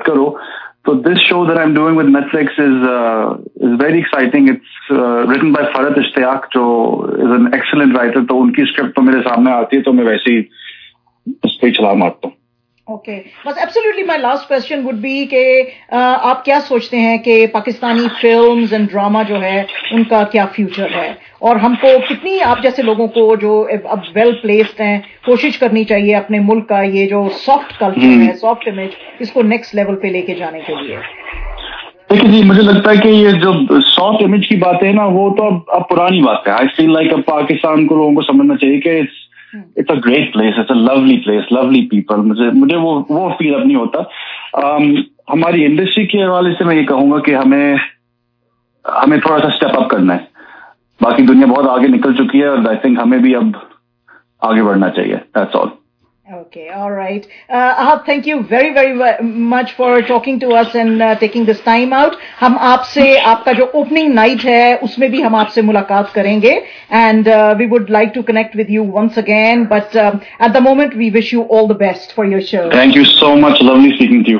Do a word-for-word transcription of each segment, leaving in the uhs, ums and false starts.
کرو. So this show that I'm doing with Netflix is uh, is very exciting. It's uh, written by Farhat Ishtiyaq, جو is an excellent writer. تو ان کی script تو میرے سامنے آتی ہے تو میں ویسے ہی اس پہ چلا مارتا ہوں. اوکے, بس absolutely my last question would be کہ آپ کیا سوچتے ہیں کہ پاکستانی فلمز اینڈ ڈراما جو ہے ان کا کیا فیوچر ہے, اور ہم کو کتنی آپ جیسے لوگوں کو جو اب ویل پلیسڈ ہیں کوشش کرنی چاہیے اپنے ملک کا یہ جو سافٹ کلچر ہے, سافٹ امیج, اس کو نیکسٹ لیول پہ لے کے جانے کے لیے؟ دیکھیے جی, مجھے لگتا ہے کہ یہ جو سافٹ امیج کی بات ہے نا وہ تو اب اب پرانی بات ہے. آئی فیل لائک اب پاکستان کو لوگوں کو سمجھنا چاہیے کہ it's a great place, it's a lovely place, lovely people. مجھے مجھے وہ وہ فیل اب نہیں ہوتا. ہماری انڈسٹری کے حوالے سے میں یہ کہوں گا کہ ہمیں ہمیں تھوڑا سا اسٹیپ اپ کرنا ہے. باقی دنیا بہت آگے نکل چکی ہے اور آئی تھنک ہمیں بھی اب آگے بڑھنا چاہیے. That's all. Okay, all right. Uh, Ahab, thank you very, very much for talking to us and uh, taking this time out. ہم آپ سے آپ کا جو opening night ہے اس میں بھی ہم آپ سے ملاقات کریں گے and uh, we would like to connect with you once again. But um, at the moment, we wish you all the best for your show. Thank you so much. Lovely speaking to you.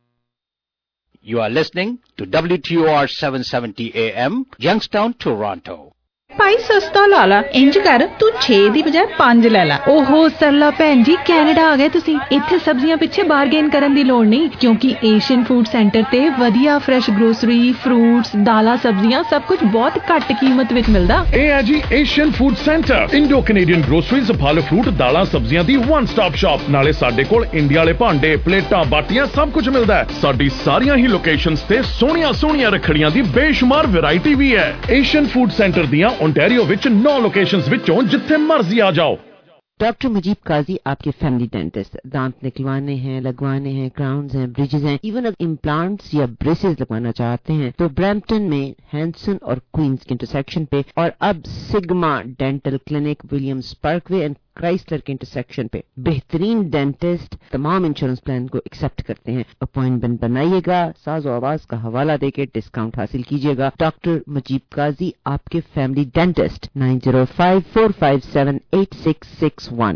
You are listening to W T O R seven seventy A M, Youngstown, Toronto. ਭਾਈ ਸਸਤਾ ਲਾ ਲਾ, ਇੰਜ ਕਰ ਤੂੰ ਛੇ ਦੀ ਬਜਾਏ ਪੰਜ ਲੈ ਲਾ. ਓਹੋ ਸਰਲਾ ਭੈਣ ਜੀ, ਕੈਨੇਡਾ ਆ ਗਏ ਤੁਸੀਂ. ਇੱਥੇ ਸਬਜ਼ੀਆਂ ਪਿੱਛੇ ਬਾਰਗੇਨ ਕਰਨ ਦੀ ਲੋੜ ਨਹੀਂ, ਕਿਉਂਕਿ ਏਸ਼ੀਅਨ ਫੂਡ ਸੈਂਟਰ ਤੇ ਵਧੀਆ ਫਰੈਸ਼ ਗਰੋਸਰੀ, ਫਰੂਟਸ, ਦਾਲਾਂ, ਸਬਜ਼ੀਆਂ ਸਭ ਕੁਝ ਬਹੁਤ ਘੱਟ ਕੀਮਤ ਵਿੱਚ ਮਿਲਦਾ. ਇਹ ਹੈ ਜੀ Asian food centre, Indo Canadian groceries, ਫਲ ਫਰੂਟ, ਦਾਲਾਂ, ਸਬਜ਼ੀਆਂ ਦੀ ਵਨ ਸਟਾਪ ਸ਼ਾਪ. ਨਾਲੇ ਸਾਡੇ ਕੋਲ ਇੰਡੀਆ ਵਾਲੇ ਭਾਂਡੇ, ਪਲੇਟਾਂ, ਬਾਟੀਆਂ ਸਭ ਕੁਝ ਮਿਲਦਾ ਹੈ. ਸਾਡੀ ਸਾਰੀਆਂ ਹੀ ਲੋਕੇਸ਼ਨਸ ਤੇ ਸੋਹਣੀਆਂ ਸੋਹਣੀਆਂ ਰੱਖੜੀਆਂ ਦੀ ਬੇਸ਼ੁਮਾਰ ਵੈਰਾਈਟੀ ਵੀ ਹੈ. ਏਸ਼ੀਅਨ ਫੂਡ ਸੈਂਟਰ ਦੀਆਂ ਓਨਟਾਰੀਓ ਵਿੱਚ ਨੌ ਲੋਕੇਸ਼ਨਸ ਵਿੱਚੋਂ ਜਿੱਥੇ ਮਰਜ਼ੀ ਆ ਜਾਓ. ڈاکٹر مجیب قاضی آپ کے فیملی ڈینٹسٹ. دانت نکلوانے ہیں, لگوانے ہیں, کراؤنز ہیں, بریجز ہیں, ایون اگر امپلانٹس یا بریسز لگوانا چاہتے ہیں تو برمپٹن میں ہینسن اور کوئنز کے انٹرسیکشن پہ, اور اب Sigma dental clinic Williams parkway and Chrysler کے انٹرسیکشن پہ. بہترین ڈینٹسٹ تمام انشورنس پلان کو ایکسپٹ کرتے ہیں. اپوائنٹمنٹ بنائیے گا, ساز و آواز کا حوالہ دے کے ڈسکاؤنٹ حاصل کیجیے گا. ڈاکٹر مجیب قاضی آپ کے family dentist. Nine zero five four five seven eight six six one.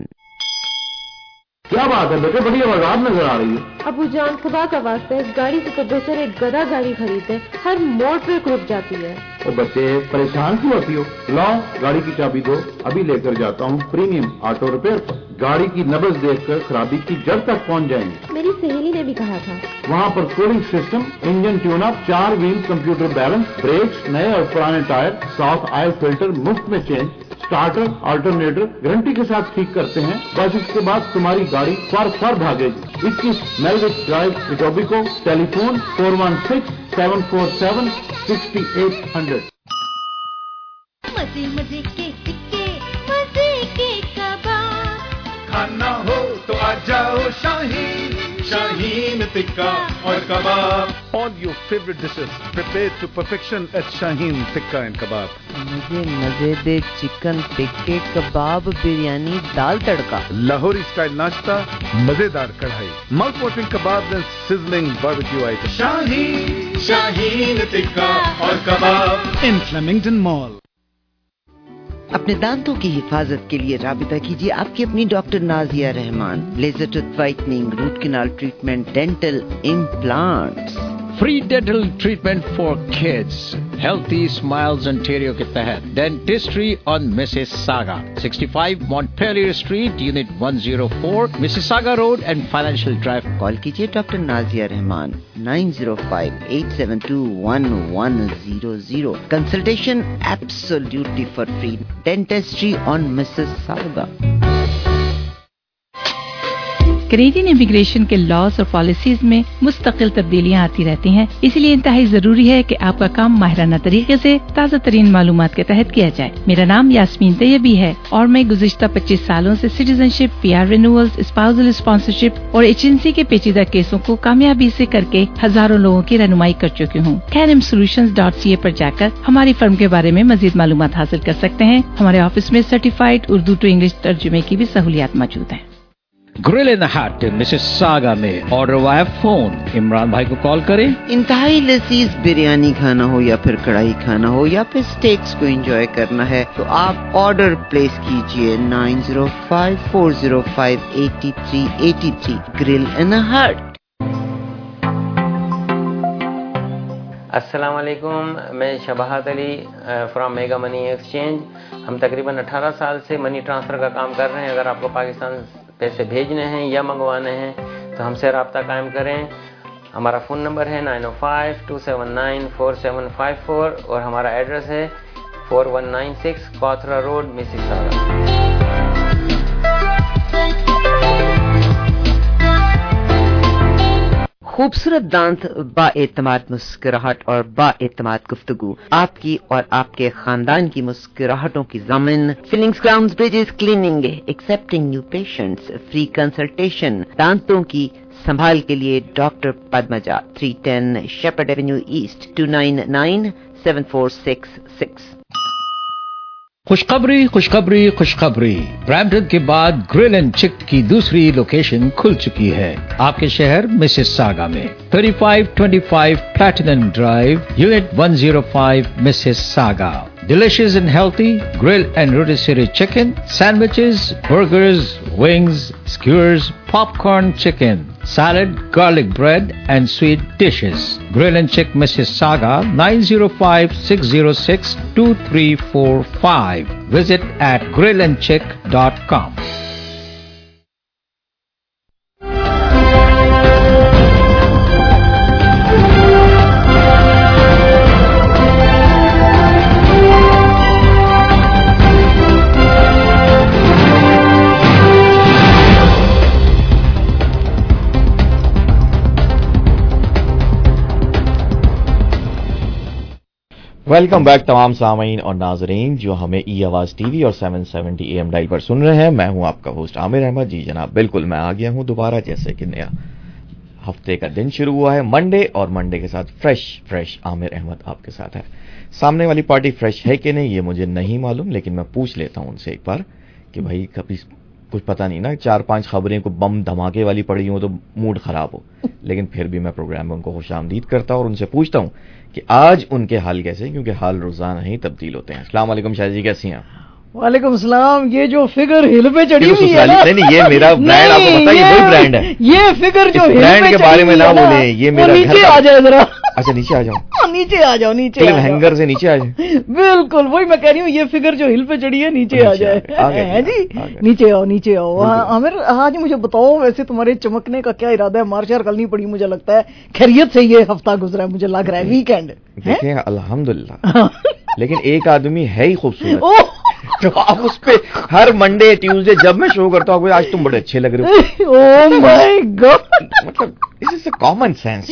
کیا بات ہے بیٹے, بڑی آواز نظر آ رہی ہے. ابو جان خدا کا واسطہ اس گاڑی سے تو بہتر ایک گدا گاڑی خریدے, ہر موڑ پہ رک جاتی ہے. او بچے پریشان کیوں ہوتی ہو؟ لاؤ گاڑی کی چابی دو, ابھی لے کر جاتا ہوں پریمیم آٹو ریپیئر پر. گاڑی کی نبض دیکھ کر خرابی کی جڑ تک پہنچ جائیں گے. میری سہیلی نے بھی کہا تھا. وہاں پر cooling system, engine tune up, چار ویل کمپیوٹر بیلنس, بریکس, نئے اور پرانے ٹائر, ساؤتھ آئل فلٹر مفت میں چینج, اسٹارٹر آلٹرنیٹر گارنٹی کے ساتھ ٹھیک کرتے ہیں. بس اس کے بعد تمہاری گاڑی فر فر بھاگے گی. اکیس میلوک drive, Etobicoke. Telephone four one six seven four seven sixty eight hundred. مزے مزے کے ٹکے, مزے کے کباب, کھانا ہو تو آ جاؤ شاہین, شاہین ٹکا اور کباب. All your favorite dishes prepared to perfection at Shaheen Tikka and Kebab. مجھے مزے دے چکن ٹکے, کباب, بریانی, دال تڑکا. لاہوری اسٹائل ناشتہ, مزیدار karahi, mouth watering kebab and sizzling barbecue items. Shaheen, Shaheen Tikka اور کباب in Flemington Mall. اپنے دانتوں کی حفاظت کے لیے رابطہ کیجیے آپ کی اپنی doctor Nazia Rehman. Laser tooth whitening, root canal treatment, dental implants. Free dental treatment for kids. Healthy Smiles Ontario کے تحت Dentistry on Mississauga. sixty-five Montpelier Street, Unit one oh four, Mississauga Road and Financial Drive. Call کیجیے doctor Nazia Rehman. Nine zero five eight seven two one one zero zero. Consultation absolutely for free. Dentistry on Mississauga. Canadian immigration کے laws اور policies میں مستقل تبدیلیاں آتی رہتی ہیں, اسی لیے انتہائی ضروری ہے کہ آپ کا کام ماہرانہ طریقے سے تازہ ترین معلومات کے تحت کیا جائے. میرا نام یاسمین طیبی ہے اور میں گزشتہ پچیس سالوں سے citizenship, P R renewals, spousal sponsorship اور ایجنسی کے پیچیدہ کیسوں کو کامیابی سے کر کے ہزاروں لوگوں کی رہنمائی کر چکی ہوں. کینم سولوشنز ڈاٹ سی اے پر جا کر ہماری فرم کے بارے میں مزید معلومات حاصل کر سکتے ہیں. ہمارے آفس میں سرٹیفائڈ اردو ٹو انگلش ترجمے کی بھی سہولیات موجود ہیں. گرل ان ہٹ مسیساگا میں آرڈر وایا فون. عمران بھائی کو کال کریں. انتہائی لذیذ بریانی کھانا ہو یا پھر کڑھائی کھانا ہو یا پھر اسٹیکس کو انجوائے کرنا ہے تو آپ آرڈر پلیس کیجئے nine zero five four zero five eighty three eighty three. Grill in hut. السلام علیکم، میں Shabahat Ali from mega money exchange. ہم تقریباً اٹھارہ سال سے منی ٹرانسفر کا کام کر رہے ہیں. اگر آپ کو پاکستان پیسے بھیجنے ہیں یا منگوانے ہیں تو ہم سے رابطہ قائم کریں. ہمارا فون نمبر ہے nine O five two seven nine four seven five four اور ہمارا ایڈریس ہے four one nine six Cawthra Road, Mississauga. خوبصورت دانت، با اعتماد مسکراہٹ اور با اعتماد گفتگو، آپ کی اور آپ کے خاندان کی مسکراہٹوں کی ضامن. Fillings crowns bridges cleaning, accepting new patients, free consultation. دانتوں کی سنبھال کے لیے doctor Padmaja, three ten Sheppard avenue east, two nine nine seven four six six. خوشخبری خوشخبری خوشخبری برامپٹن کے بعد گرل اینڈ چک کی دوسری لوکیشن کھل چکی ہے آپ کے شہر مسیساگا میں. Thirty five twenty five platinum drive, unit one zero five, Mississauga. Delicious and healthy grilled and rotisserie chicken, sandwiches, burgers, wings, skewers, popcorn chicken, salad, garlic bread, and sweet dishes. Grill and Chick Mississauga, nine oh five, six oh six, two three four five. Visit at grill and chick dot com. Welcome back تمام سامعین اور ناظرین جو ہمیں ای آواز T V اور seven seventy A M dial پر سن رہے ہیں. میں ہوں آپ کا ہوسٹ عامر احمد. جی جناب بالکل میں آ گیا ہوں دوبارہ، جیسے کہ نیا ہفتے کا دن شروع ہوا ہے منڈے، اور منڈے کے ساتھ فریش فریش عامر احمد آپ کے ساتھ ہے. سامنے والی پارٹی فریش ہے کہ نہیں یہ مجھے نہیں معلوم، لیکن میں پوچھ لیتا ہوں ان سے ایک بار کہ بھائی کبھی کچھ پتہ نہیں نا، چار پانچ خبریں کو بم دھماکے والی پڑی ہوں تو موڈ خراب ہو، لیکن پھر بھی میں پروگرام میں ان کو خوش آمدید کرتا ہوں اور ان سے پوچھتا ہوں کہ آج ان کے حال کیسے، کیونکہ حال روزانہ ہی تبدیل ہوتے ہیں. السلام علیکم شاہ جی، کیسی ہیں؟ وعلیکم السلام. یہ جو فگر ہل پہ چڑھی ہوئی ہے نا، نہیں نہیں یہ میرا برانڈ، آپ کو پتا ہے یہ وہی برانڈ ہے. یہ فگر جو ہل برانڈ کے بارے میں نہ بولیں، یہ میرا نیچے آ جائے ذرا. اچھا نیچے آ جاؤ، نیچے آ جاؤ، نیچے ہینگر سے نیچے آ جائے. بالکل وہی میں کہہ رہی ہوں، یہ فگر جو ہل پہ چڑھی ہے نیچے آ جائے. جی نیچے آؤ، نیچے آؤ. عامر آج مجھے بتاؤ، ویسے تمہارے چمکنے کا کیا ارادہ ہے؟ مارچ کرنی پڑی مجھے لگتا ہے، خیریت سے یہ ہفتہ گزرا ہے مجھے لگ رہا ہے، ویکینڈ. دیکھیں الحمدللہ، لیکن ایک آدمی ہے ہی خوبصورت تو آپ اس پہ ہر منڈے ٹیوزڈے جب میں شو کرتا ہوں آج تم بڑے اچھے لگ رہے ہو. او مائی گاڈ، مطلب اس از اے کامن سینس.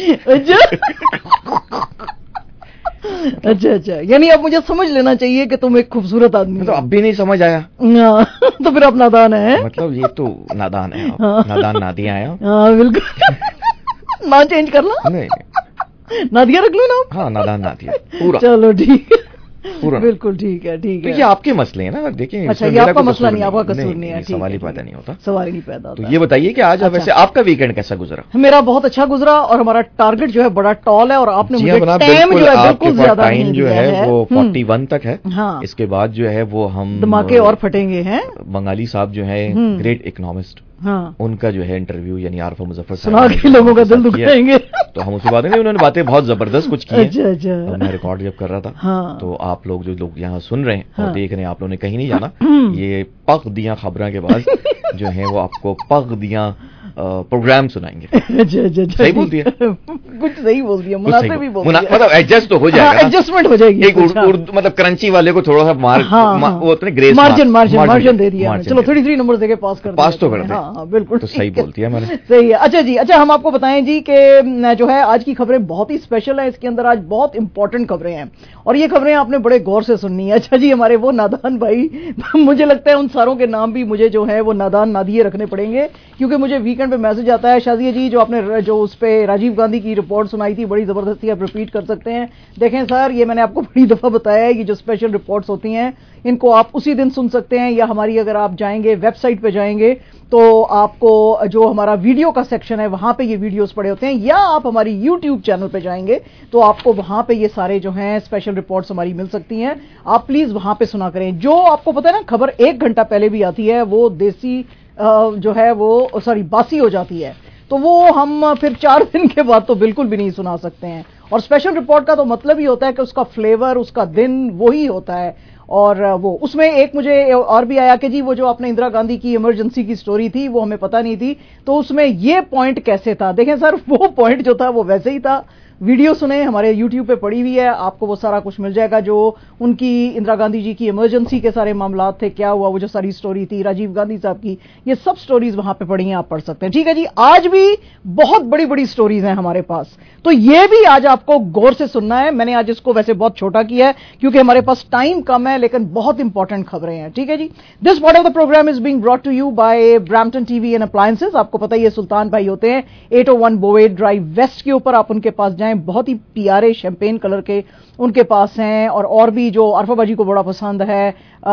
اچھا اچھا، یعنی اب مجھے سمجھ لینا چاہیے کہ تم ایک خوبصورت آدمی. تو اب بھی نہیں سمجھ آیا تو پھر آپ نادان ہے. مطلب یہ تو نادان ہے، نادان نادیا ہے. ہاں بالکل، نام چینج کر لو، نادیا رکھ لو نا. ہاں نادان نادیا پورا. چلو ٹھیک ہے، بالکل ٹھیک ہے ٹھیک ہے. یہ آپ کے مسئلے ہیں نا، دیکھیں. اچھا یہ آپ کا مسئلہ نہیں، آپ کا قصور نہیں ہے. سوال ہی پیدا نہیں ہوتا، سوال ہی نہیں پیدا ہوتا. تو یہ بتائیے کہ آج ویسے آپ کا ویکینڈ کیسا گزرا؟ میرا بہت اچھا گزرا، اور ہمارا ٹارگٹ جو ہے بڑا ٹال ہے، اور آپ نے مجھے ٹائم جو ہے بالکل زیادہ ٹائم جو ہے وہ فورٹی ون تک ہے. اس کے بعد جو ہے وہ ہم دھماکے اور پھٹیں گے. ہیں بنگالی صاحب جو ہے گریٹ اکنامسٹ، ان کا جو ہے انٹرویو یعنی عارف مظفر صاحب کے لوگوں کا دل دکھائیں گے، تو ہم اس کی باتیں نہیں، انہوں نے باتیں بہت زبردست کچھ کی. اچھا اچھا، میں ریکارڈ جب کر رہا تھا تو آپ لوگ جو لوگ یہاں سن رہے ہیں اور دیکھ رہے ہیں، آپ لوگوں نے کہیں نہیں جانا. یہ پک دیاں خبریں کے بعد جو ہیں وہ آپ کو پک دیاں پروگرام سنائیں گے. صحیح بول دیا، کچھ صحیح بول دیا، مناسب بھی بول دیا، مطلب ایڈجسٹ تو ہو جائے گا، ایڈجسٹمنٹ ہو جائے گی. ایک اردو مطلب کرنچی والے کو تھوڑا سا گریس مارجن مارجن دے دیا. چلو تھرٹی تھری نمبر دے کے پاس کر پاس تو کر دیں. ہاں بالکل تو صحیح بولتی ہے میں نے. صحیح ہے. اچھا جی، اچھا ہم آپ کو بتائیں جی کہ جو ہے آج کی خبریں بہت ہی اسپیشل ہیں. اس کے اندر آج بہت امپورٹنٹ خبریں ہیں، اور یہ خبریں آپ نے بڑے غور سے سننی ہے. اچھا جی، ہمارے وہ نادان بھائی، مجھے لگتا ہے ان ساروں کے نام بھی مجھے جو ہے وہ نادان نادیے رکھنے پڑیں گے، کیونکہ مجھے ویکینڈ پہ میسج آتا ہے شازیہ جی جو آپ نے جو اس پہ راجیو گاندھی کی رپورٹ سنائی تھی بڑی زبردستی، آپ ریپیٹ کر سکتے ہیں. دیکھیں سر، یہ میں نے آپ کو بڑی دفعہ بتایا ہے، یہ جو اسپیشل رپورٹس ہوتی ہیں ان کو آپ اسی دن سن سکتے ہیں، یا ہماری اگر آپ جائیں گے ویب سائٹ پہ جائیں گے تو آپ کو جو ہمارا ویڈیو کا سیکشن ہے وہاں پہ یہ ویڈیوز پڑے ہوتے ہیں، یا آپ ہماری یوٹیوب چینل پہ جائیں گے تو آپ کو وہاں پہ یہ سارے جو ہیں اسپیشل رپورٹس ہماری مل سکتی ہیں. آپ پلیز وہاں پہ سنا کریں. جو آپ کو پتہ ہے نا خبر ایک گھنٹہ پہلے بھی آتی ہے وہ دیسی جو ہے وہ سوری باسی ہو جاتی ہے. تو وہ ہم پھر چار دن کے بعد تو بالکل بھی نہیں سنا سکتے ہیں. اور اسپیشل رپورٹ کا تو مطلب ہی ہوتا ہے کہ اس کا فلیور، اس کا دن وہی ہوتا ہے. اور وہ اس میں ایک مجھے اور بھی آیا کہ جی وہ جو آپ نے اندرا گاندھی کی ایمرجنسی کی سٹوری تھی وہ ہمیں پتہ نہیں تھی، تو اس میں یہ پوائنٹ کیسے تھا. دیکھیں سر، وہ پوائنٹ جو تھا وہ ویسے ہی تھا. ویڈیو سنیں، ہمارے یوٹیوب پہ پڑی ہوئی ہے، آپ کو وہ سارا کچھ مل جائے گا جو ان کی اندرا گاندھی جی کی ایمرجنسی کے سارے معاملات تھے، کیا ہوا، وہ جو ساری سٹوری تھی راجیو گاندھی صاحب کی، یہ سب سٹوریز وہاں پہ پڑھی ہیں، آپ پڑھ سکتے ہیں. ٹھیک ہے جی. آج بھی بہت بڑی بڑی سٹوریز ہیں ہمارے پاس، تو یہ بھی آج آپ کو غور سے سننا ہے. میں نے آج اس کو ویسے بہت چھوٹا کیا ہے کیونکہ ہمارے پاس ٹائم کم ہے، لیکن بہت امپورٹنٹ خبریں ہیں. ٹھیک ہے جی. This part of the program is being brought to you by Brampton T V and appliances. آپ کو پتہ ہی ہے سلطان بھائی ہوتے ہیں eight O one Bovaird drive west کے اوپر، آپ ان کے پاس جائیں. بہت ہی پیارے شیمپین کلر کے ان کے پاس ہیں، اور اور بھی جو عرفہ باجی کو بڑا پسند ہے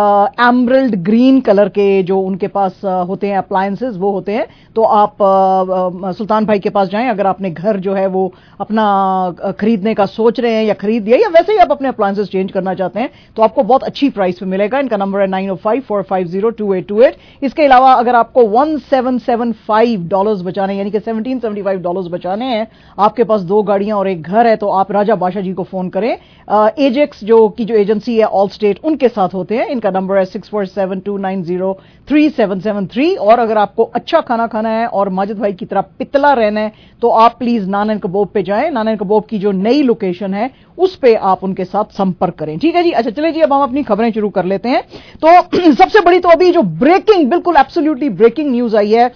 ایمرلڈ گرین کلر کے جو ان کے پاس ہوتے ہیں اپلائنسز، وہ ہوتے ہیں. تو آپ سلطان بھائی کے پاس جائیں اگر آپ نے گھر جو ہے وہ اپنا خریدنے کا سوچ رہے ہیں یا خرید دیا، یا ویسے ہی آپ اپنے اپلائنسز چینج کرنا چاہتے ہیں، تو آپ کو بہت اچھی پرائس پہ ملے گا. ان کا نمبر ہے nine O five four five zero two eight two eight. اس کے علاوہ اگر آپ کو one seven seven five dollars بچانے یعنی کہ سیونٹین سیونٹی فائیو ڈالرز بچانے ہیں، آپ کے پاس دو گاڑیاں اور ایک گھر ہے، تو آپ راجہ بادشاہ جی کو فون کریں. ایجیکس جو کی جو ایجنسی ہے آل اسٹیٹ، ان کے ساتھ ہوتے ہیں. ان کا نمبر ہے six four seven two nine zero three seven seven three. اور اگر آپ کو اچھا کھانا کھانا ہے اور ماجد بھائی کی طرح پتلا رہنا ہے تو آپ پلیز نان اینڈ کباب پہ جائیں. نان اینڈ کباب کی جو نئی لوکیشن ہے اس پہ آپ ان کے ساتھ سمپرک کریں. ٹھیک ہے جی. اچھا چلے جی، اب ہم اپنی خبریں شروع کر لیتے ہیں. تو سب سے بڑی تو ابھی جو بریکنگ، بالکل ایبسولوٹلی بریکنگ نیوز آئی ہے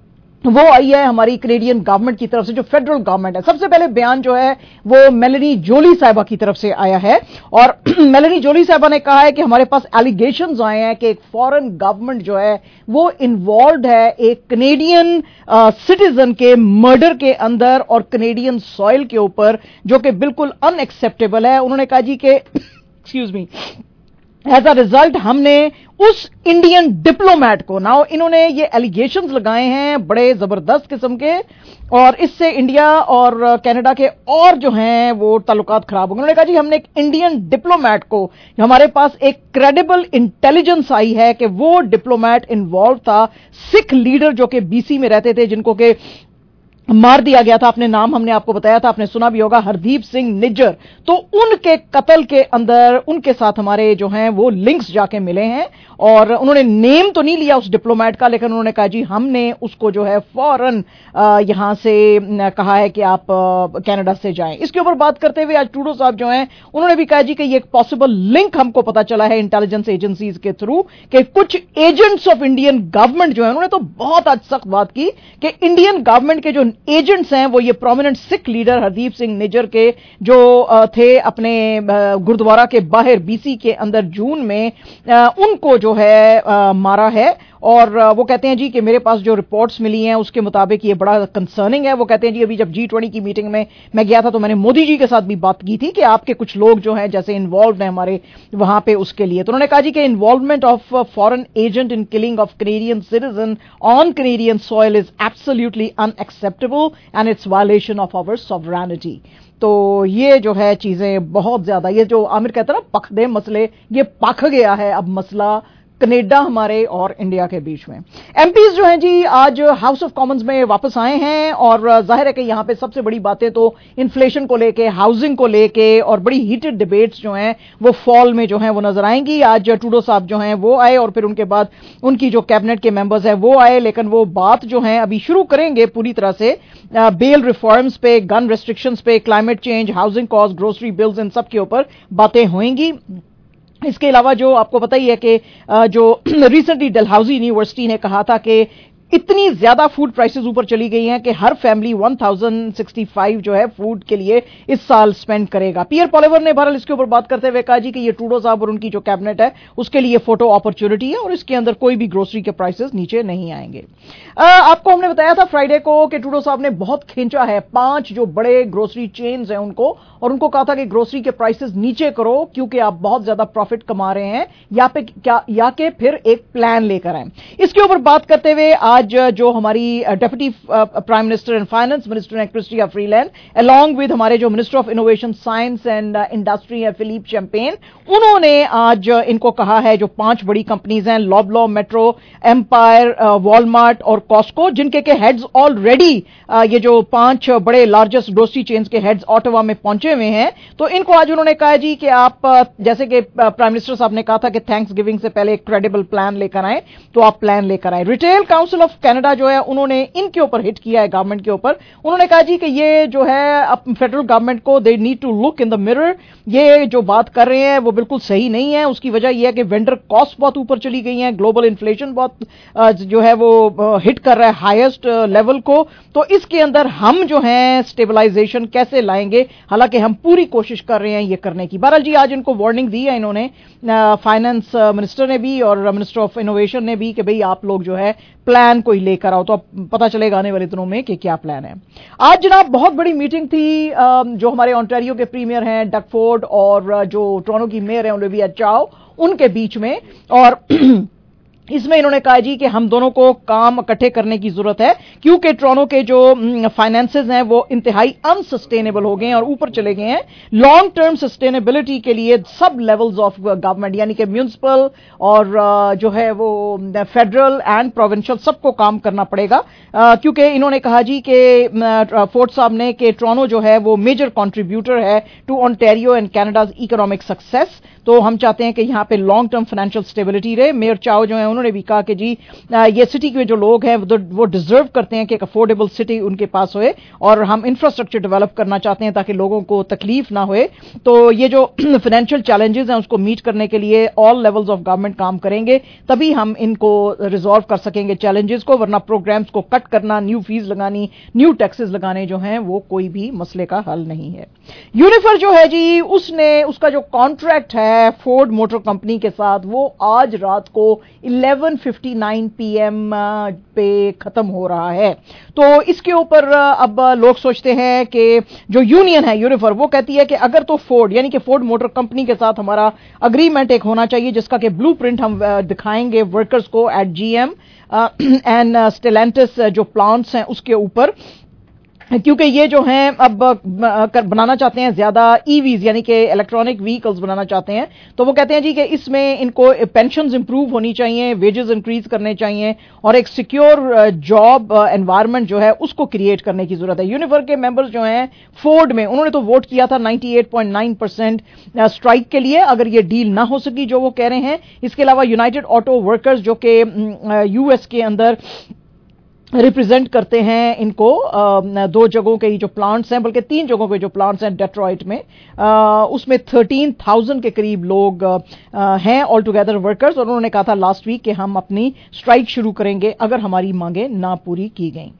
وہ آئی ہے ہماری کینیڈین گورنمنٹ کی طرف سے، جو فیڈرل گورنمنٹ ہے. سب سے پہلے بیان جو ہے وہ میلنی جولی صاحبہ کی طرف سے آیا ہے، اور میلنی جولی صاحبہ نے کہا ہے کہ ہمارے پاس ایلیگیشنز آئے ہیں کہ ایک فورن گورنمنٹ جو ہے وہ انوالوڈ ہے ایک کینیڈین سٹیزن کے مرڈر کے اندر اور کینیڈین سوئل کے اوپر، جو کہ بالکل ان ایکسیپٹیبل ہے. انہوں نے کہا جی کہ excuse me as a result ہم نے اس انڈین ڈپلومیٹ کو، نا انہوں نے یہ ایلیگیشنز لگائے ہیں بڑے زبردست قسم کے، اور اس سے انڈیا اور کینیڈا کے اور جو ہیں وہ تعلقات خراب ہوں گے. انہوں نے کہا جی ہم نے ایک انڈین ڈپلومیٹ کو، ہمارے پاس ایک کریڈیبل انٹیلیجنس آئی ہے کہ وہ ڈپلومیٹ انوالو تھا، سکھ لیڈر جو کہ بی سی میں رہتے تھے، جن کو کہ مار دیا گیا تھا. اپنے نام ہم نے آپ کو بتایا تھا، آپ نے سنا بھی ہوگا، ہردیپ سنگھ نجر. تو ان کے قتل کے اندر ان کے ساتھ ہمارے جو ہیں وہ لنکس جا کے ملے ہیں، اور انہوں نے نیم تو نہیں لیا اس ڈپلومیٹ کا، لیکن انہوں نے کہا جی ہم نے اس کو جو ہے فوراً یہاں سے کہا ہے کہ آپ کینیڈا سے جائیں. اس کے اوپر بات کرتے ہوئے آج ٹروڈو صاحب جو ہیں انہوں نے بھی کہا جی کہ یہ ایک پاسبل لنک ہم کو پتا چلا ہے انٹیلیجنس ایجنسیز کے تھرو کہ کچھ ایجنٹس آف انڈین گورنمنٹ جو ہیں، انہوں نے تو بہت آج سخت بات کی کہ انڈین گورنمنٹ کے جو ایجنٹس ہیں وہ یہ پرومیننٹ سکھ لیڈر ہردیپ سنگھ نجر کے جو تھے اپنے گردوارہ کے باہر بی سی کے اندر جون میں، ان کو جو ہے مارا ہے. اور وہ کہتے ہیں جی کہ میرے پاس جو رپورٹس ملی ہیں اس کے مطابق یہ بڑا کنسرننگ ہے. وہ کہتے ہیں جی ابھی جب جی ٹوئنٹی کی میٹنگ میں میں گیا تھا تو میں نے مودی جی کے ساتھ بھی بات کی تھی کہ آپ کے کچھ لوگ جو ہیں جیسے انوالوڈ ہیں ہمارے وہاں پہ اس کے لیے. تو انہوں نے کہا جی کہ involvement of foreign agent in killing of Canadian citizen on Canadian soil is absolutely unacceptable and it's violation of our sovereignty. تو یہ جو ہے چیزیں بہت زیادہ، یہ جو عامر کہتا ہے نا پکھ دے مسئلے، یہ پکھ گیا ہے اب مسئلہ کینیڈا ہمارے اور انڈیا کے بیچ میں. ایم پیز جو ہیں جی آج ہاؤس آف کامنز میں واپس آئے ہیں، اور ظاہر ہے کہ یہاں پہ سب سے بڑی باتیں تو انفلیشن کو لے کے، ہاؤسنگ کو لے کے، اور بڑی ہیٹڈ ڈیبیٹس جو ہیں وہ فال میں جو ہیں وہ نظر آئیں گی. آج ٹروڈو صاحب جو ہیں وہ آئے، اور پھر ان کے بعد ان کی جو کیبنٹ کے ممبرز ہیں وہ آئے، لیکن وہ بات جو ہیں ابھی شروع کریں گے پوری طرح سے بیل ریفارمز پہ، گن ریسٹرکشنز پہ، climate change, housing cost, grocery bills, ان سب کے اوپر باتیں ہوئیں گی. اس کے علاوہ جو آپ کو پتہ ہی ہے کہ جو ریسنٹلی ڈلہاؤزی یونیورسٹی نے کہا تھا کہ اتنی زیادہ فوڈ پرائسز اوپر چلی گئی ہیں کہ ہر family one thousand sixty five جو ہے فوڈ کے لیے اس سال سپینڈ کرے گا. پیئر پالیور نے بہرحال اس کے اوپر بات کرتے ہوئے کہا جی کہ یہ ٹروڈو صاحب اور ان کی جو کیبنٹ ہے اس کے لیے فوٹو اپرچونٹی ہے، اور اس کے اندر کوئی بھی گروسری کے پرائسز نیچے نہیں آئیں گے. آپ کو ہم نے بتایا تھا فرائیڈے کو کہ ٹروڈو صاحب نے بہت کھینچا ہے پانچ جو بڑے گروسری چینز ہیں ان کو، اور ان کو کہا تھا کہ گروسری کے پرائسز نیچے کرو کیونکہ آپ بہت زیادہ پروفٹ کما رہے ہیں، یا پہ کیا یا کہ پھر ایک پلان لے کر آئیں. اس کے اوپر بات کرتے ہوئے आज जो हमारी deputy prime minister and finance minister हैं क्रिस्टिया फ्रीलैंड, अलॉन्ग विद हमारे जो minister of innovation science and industry है फिलिप शैम्पेन, उन्होंने आज इनको कहा है जो पांच बड़ी कंपनीज हैं लॉबलॉ, मेट्रो, एम्पायर, वॉलमार्ट और कॉस्को, जिनके के हेड्स ऑलरेडी ये जो पांच बड़े लार्जेस्ट ग्रोसरी चेन्स के हेड्स ऑटवा में पहुंचे हुए हैं, तो इनको आज उन्होंने कहा जी कि आप जैसे कि प्राइम मिनिस्टर साहब ने कहा था कि थैंक्स गिविंग से पहले एक क्रेडिबल प्लान लेकर आए, तो आप प्लान लेकर आए। रिटेल काउंसिल ऑफ कनाडा जो है उन्होंने इनके ऊपर हिट किया है गवर्नमेंट के ऊपर, उन्होंने कहा जी कि ये जो है फेडरल गवर्नमेंट को they need to look in the mirror, ये जो बात कर रहे हैं वो बिल्कुल सही नहीं है। उसकी वजह यह है कि वेंडर कॉस्ट बहुत ऊपर चली गई है, ग्लोबल इन्फ्लेशन बहुत जो है वो हिट कर रहा है हाईएस्ट लेवल को, तो इसके अंदर हम जो है स्टेबलाइजेशन कैसे लाएंगे, हालांकि हम पूरी कोशिश कर रहे हैं ये करने की। बहरहाल जी आज इनको वार्निंग दी है इन्होंने, फाइनेंस मिनिस्टर ने भी और मिनिस्टर ऑफ इनोवेशन ने भी, कि भाई आप लोग जो है प्लान कोई लेकर आओ, तो अब पता चलेगा आने वाले दिनों में कि क्या प्लान है। आज जनाब बहुत बड़ी मीटिंग थी, जो हमारे ऑन्टारियो के प्रीमियर हैं डग फोर्ड और जो टोरंटो की मेयर हैं ओलिविया चाओ, उनके बीच में, और इसमें इन्होंने कहा जी कि हम दोनों को काम इकट्ठे करने की जरूरत है, क्योंकि टोरंटो के जो फाइनेंसेस हैं वो इंतहाई अनसस्टेनेबल हो गए हैं और ऊपर चले गए हैं। लॉन्ग टर्म सस्टेनेबिलिटी के लिए सब लेवल्स ऑफ गवर्नमेंट यानी कि म्यूनिसिपल और जो है वो फेडरल एंड प्रोविंशियल सबको काम करना पड़ेगा, क्योंकि इन्होंने कहा जी कि फोर्ड साहब ने कि टोरंटो जो है वो मेजर कॉन्ट्रीब्यूटर है to Ontario and Canada's economic success, तो हम चाहते हैं कि यहाँ पे लॉन्ग टर्म फाइनेंशियल स्टेबिलिटी रहे। मेयर चाओ जो है उन्होंने भी कहा कि जी ये सिटी के जो लोग हैं वो डिजर्व करते हैं कि एक अफोर्डेबल सिटी उनके पास होए, और हम इंफ्रास्ट्रक्चर डेवलप करना चाहते हैं ताकि लोगों को तकलीफ ना होए। तो ये जो फाइनेंशियल चैलेंजेस हैं उसको मीट करने के लिए ऑल लेवल्स ऑफ गवर्नमेंट काम करेंगे, तभी हम इनको रिजॉल्व कर सकेंगे चैलेंजेस को, वरना प्रोग्राम्स को कट करना, न्यू फीस लगानी, न्यू टैक्सेस लगाने जो हैं वो कोई भी मसले का हल नहीं है। यूनिफर जो है जी उसने उसका जो कॉन्ट्रैक्ट है फोर्ड मोटर कंपनी के साथ वो आज रात को eleven fifty nine P M पे खत्म हो रहा है। तो इसके ऊपर अब लोग सोचते हैं कि जो यूनियन है यूनिफर वो कहती है कि अगर तो फोर्ड यानी कि फोर्ड मोटर कंपनी के साथ हमारा अग्रीमेंट एक होना चाहिए जिसका कि ब्लूप्रिंट हम दिखाएंगे वर्कर्स को एट जीएम एंड स्टेलेंटिस जो प्लांट्स हैं उसके ऊपर, क्योंकि ये जो हैं अब बनाना चाहते हैं ज्यादा ईवीज यानी कि इलेक्ट्रॉनिक व्हीकल्स बनाना चाहते हैं, तो वो कहते हैं जी कि इसमें इनको पेंशन्स इंप्रूव होनी चाहिए, वेजेस इंक्रीज करने चाहिए और एक सिक्योर जॉब एनवायरनमेंट जो है उसको क्रिएट करने की जरूरत है। यूनिफर के मेंबर्स जो हैं फोर्ड में उन्होंने तो वोट किया था अट्ठानवे पॉइंट नौ परसेंट स्ट्राइक के लिए, अगर ये डील ना हो सकी जो वो कह रहे हैं। इसके अलावा यूनाइटेड ऑटो वर्कर्स जो कि यूएस के अंदर रिप्रेजेंट करते हैं इनको, दो जगहों के जो प्लांट्स हैं, बल्कि तीन जगहों के जो प्लांट्स हैं डेट्रॉइट में, उसमें थर्टीन थाउजेंड के करीब लोग हैं ऑल टुगेदर वर्कर्स, और उन्होंने कहा था लास्ट वीक कि हम अपनी स्ट्राइक शुरू करेंगे अगर हमारी मांगें ना पूरी की गई।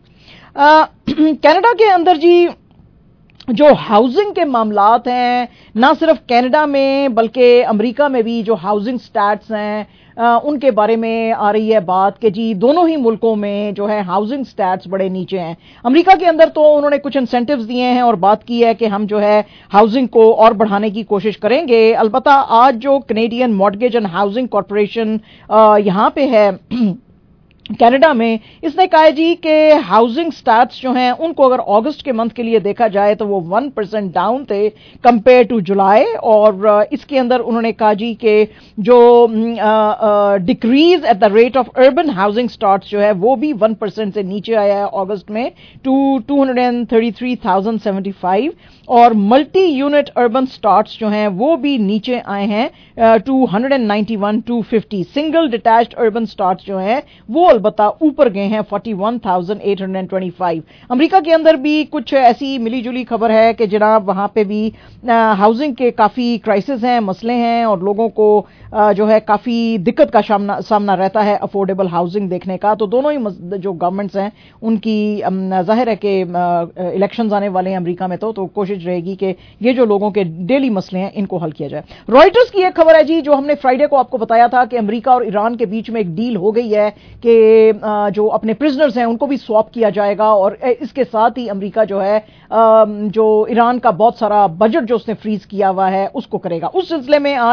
कनाडा के अंदर जी जो हाउसिंग के मामलात हैं, ना सिर्फ कनाडा में बल्कि अमेरिका में भी जो हाउसिंग स्टैट्स हैं आ, उनके बारे में आ रही है बात कि जी दोनों ही मुल्कों में जो है हाउसिंग स्टैट्स बड़े नीचे हैं। अमेरिका के अंदर तो उन्होंने कुछ इंसेंटिव्स दिए हैं और बात की है कि हम जो है हाउसिंग को और बढ़ाने की कोशिश करेंगे। अलबत्ता आज जो Canadian mortgage and housing corporation यहां पे है कनाडा में, इसने कहा है जी कि हाउसिंग स्टैट्स जो हैं उनको अगर अगस्त के मंथ के लिए देखा जाए तो वो वन परसेंट डाउन थे कंपेयर टू जुलाई, और इसके अंदर उन्होंने कहा जी कि जो decrease at the rate of urban housing starts जो है वो भी वन परसेंट से नीचे आया है अगस्त में two two hundred thirty three thousand seventy five, और मल्टी यूनिट अर्बन स्टार्ट्स जो हैं वो भी नीचे आए हैं टू हंड्रेड नाइन्टी वन टू फिफ्टी। सिंगल डिटैच्ड अर्बन स्टार्ट्स जो हैं वो अलबत्ता ऊपर गए हैं forty one thousand eight hundred twenty five. America के अंदर भी कुछ ऐसी मिली जुली खबर है कि जनाब वहां पे भी हाउसिंग के काफी क्राइसिस हैं, मसले हैं, और लोगों को आ, जो है काफी दिक्कत का सामना सामना रहता है अफोर्डेबल हाउसिंग देखने का। तो दोनों ही जो गवर्नमेंट्स हैं उनकी जाहिर है कि इलेक्शंस आने वाले हैं अमेरिका में, तो, तो कोशिश रहेगी कि ये जो लोगों के डेली मसले हैं इनको हल किया जाए। रॉयटर्स की एक खबर है जी, जो हमने फ्राइडे को आपको बताया था कि अमेरिका और ईरान के बीच में एक डील हो गई है कि जो अपने प्रिजनर्स हैं उनको भी स्वैप किया जाएगा, और इसके साथ ही अमेरिका जो है जो ईरान का बहुत सारा बजट जो उसने फ्रीज किया हुआ है उसको करेगा। उस सिलसिले में आज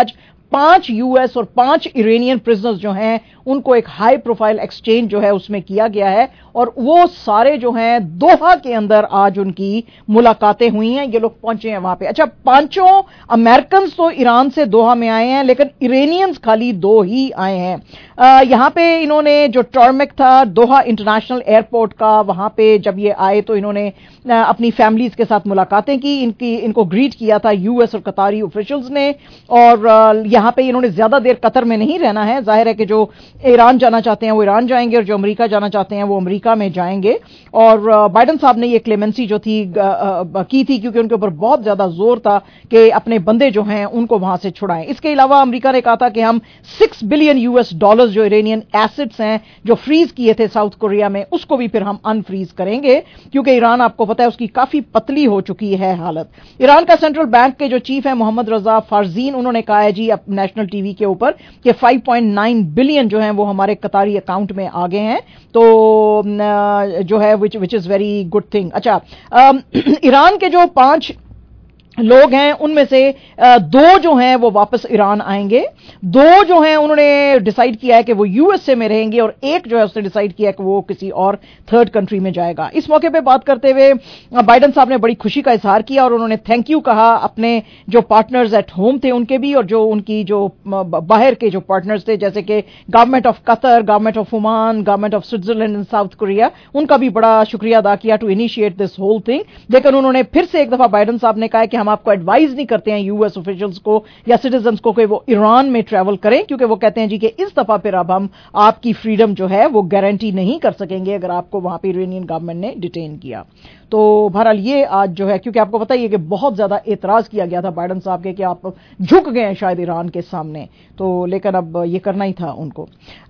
पांच यूएस और पांच इरानियन प्रिजनर्स जो हैं उनको एक हाई प्रोफाइल एक्सचेंज जो है उसमें किया गया है और वो सारे जो हैं दोहा के अंदर आज उनकी मुलाकातें हुई हैं, ये लोग पहुंचे हैं वहां पे। अच्छा, पांचों अमेरिकन तो ईरान से दोहा में आए हैं लेकिन इरानियंस खाली दो ही आए हैं। आ, यहां पे इन्होंने जो टॉर्मेक था दोहा इंटरनेशनल एयरपोर्ट का, वहां पे जब ये आए तो इन्होंने अपनी फैमिलीज के साथ मुलाकातें की, इनकी इनको ग्रीट किया था यूएस और कतारी ऑफिशियल्स ने। और यहां पे इन्होंने ज्यादा देर कतर में नहीं रहना है, जाहिर है कि जो ईरान जाना चाहते हैं वो ईरान जाएंगे और जो अमेरिका जाना चाहते हैं वो अमेरिका में जाएंगे। और बाइडन साहब ने ये क्लेमेंसी जो थी की थी क्योंकि उनके ऊपर बहुत ज्यादा जोर था कि अपने बंदे जो हैं उनको वहां से छुड़ाएं। इसके अलावा अमेरिका ने कहा था कि हम सिक्स बिलियन यूएस डॉलर्स जो इरानियन एसेट्स हैं जो फ्रीज किए थे साउथ कोरिया में उसको भी फिर हम अनफ्रीज करेंगे क्योंकि ईरान आपको पता है उसकी काफी पतली हो चुकी है हालत। ईरान का सेंट्रल बैंक के जो चीफ है मोहम्मद रजा फारजीन, उन्होंने कहा है जी नेशनल टीवी के ऊपर कि फाइव पॉइंट नाइन बिलियन जो है वो हमारे कतारी अकाउंट में आ गए हैं, तो जो है which which is very good thing. अच्छा, ईरान के जो पांच लोग हैं उनमें से दो जो हैं वो वापस ईरान आएंगे, दो जो हैं उन्होंने डिसाइड किया है कि वो यूएसए में रहेंगे और एक जो है उसने डिसाइड किया है कि वो किसी और थर्ड कंट्री में जाएगा। इस मौके पे बात करते हुए बाइडन साहब ने बड़ी खुशी का इजहार किया और उन्होंने थैंक यू कहा अपने जो पार्टनर्स एट होम थे उनके भी और जो उनकी जो बाहर के जो पार्टनर्स थे जैसे कि government of Qatar, government of Oman, government of Switzerland and South Korea, उनका भी बड़ा शुक्रिया अदा किया to initiate this whole thing. लेकिन उन्होंने फिर से एक दफा बाइडन साहब ने कहा कि हम आपको एडवाइज नहीं करते हैं यूएस ऑफिशियल्स को या सिटीजन्स को कि वो ईरान में ट्रैवल करें क्योंकि वो कहते हैं जी कि इस दफा फिर अब हम आपकी फ्रीडम जो है वो गारंटी नहीं कर सकेंगे अगर आपको वहां पे इरानियन गवर्नमेंट ने डिटेन किया। तो बहरहाल ये आज जो है क्योंकि आपको पता ही है कि बहुत ज्यादा एतराज किया गया था बाइडन साहब के कि आप झुक गए हैं शायद ईरान के सामने, तो लेकिन अब ये करना ही था उनको।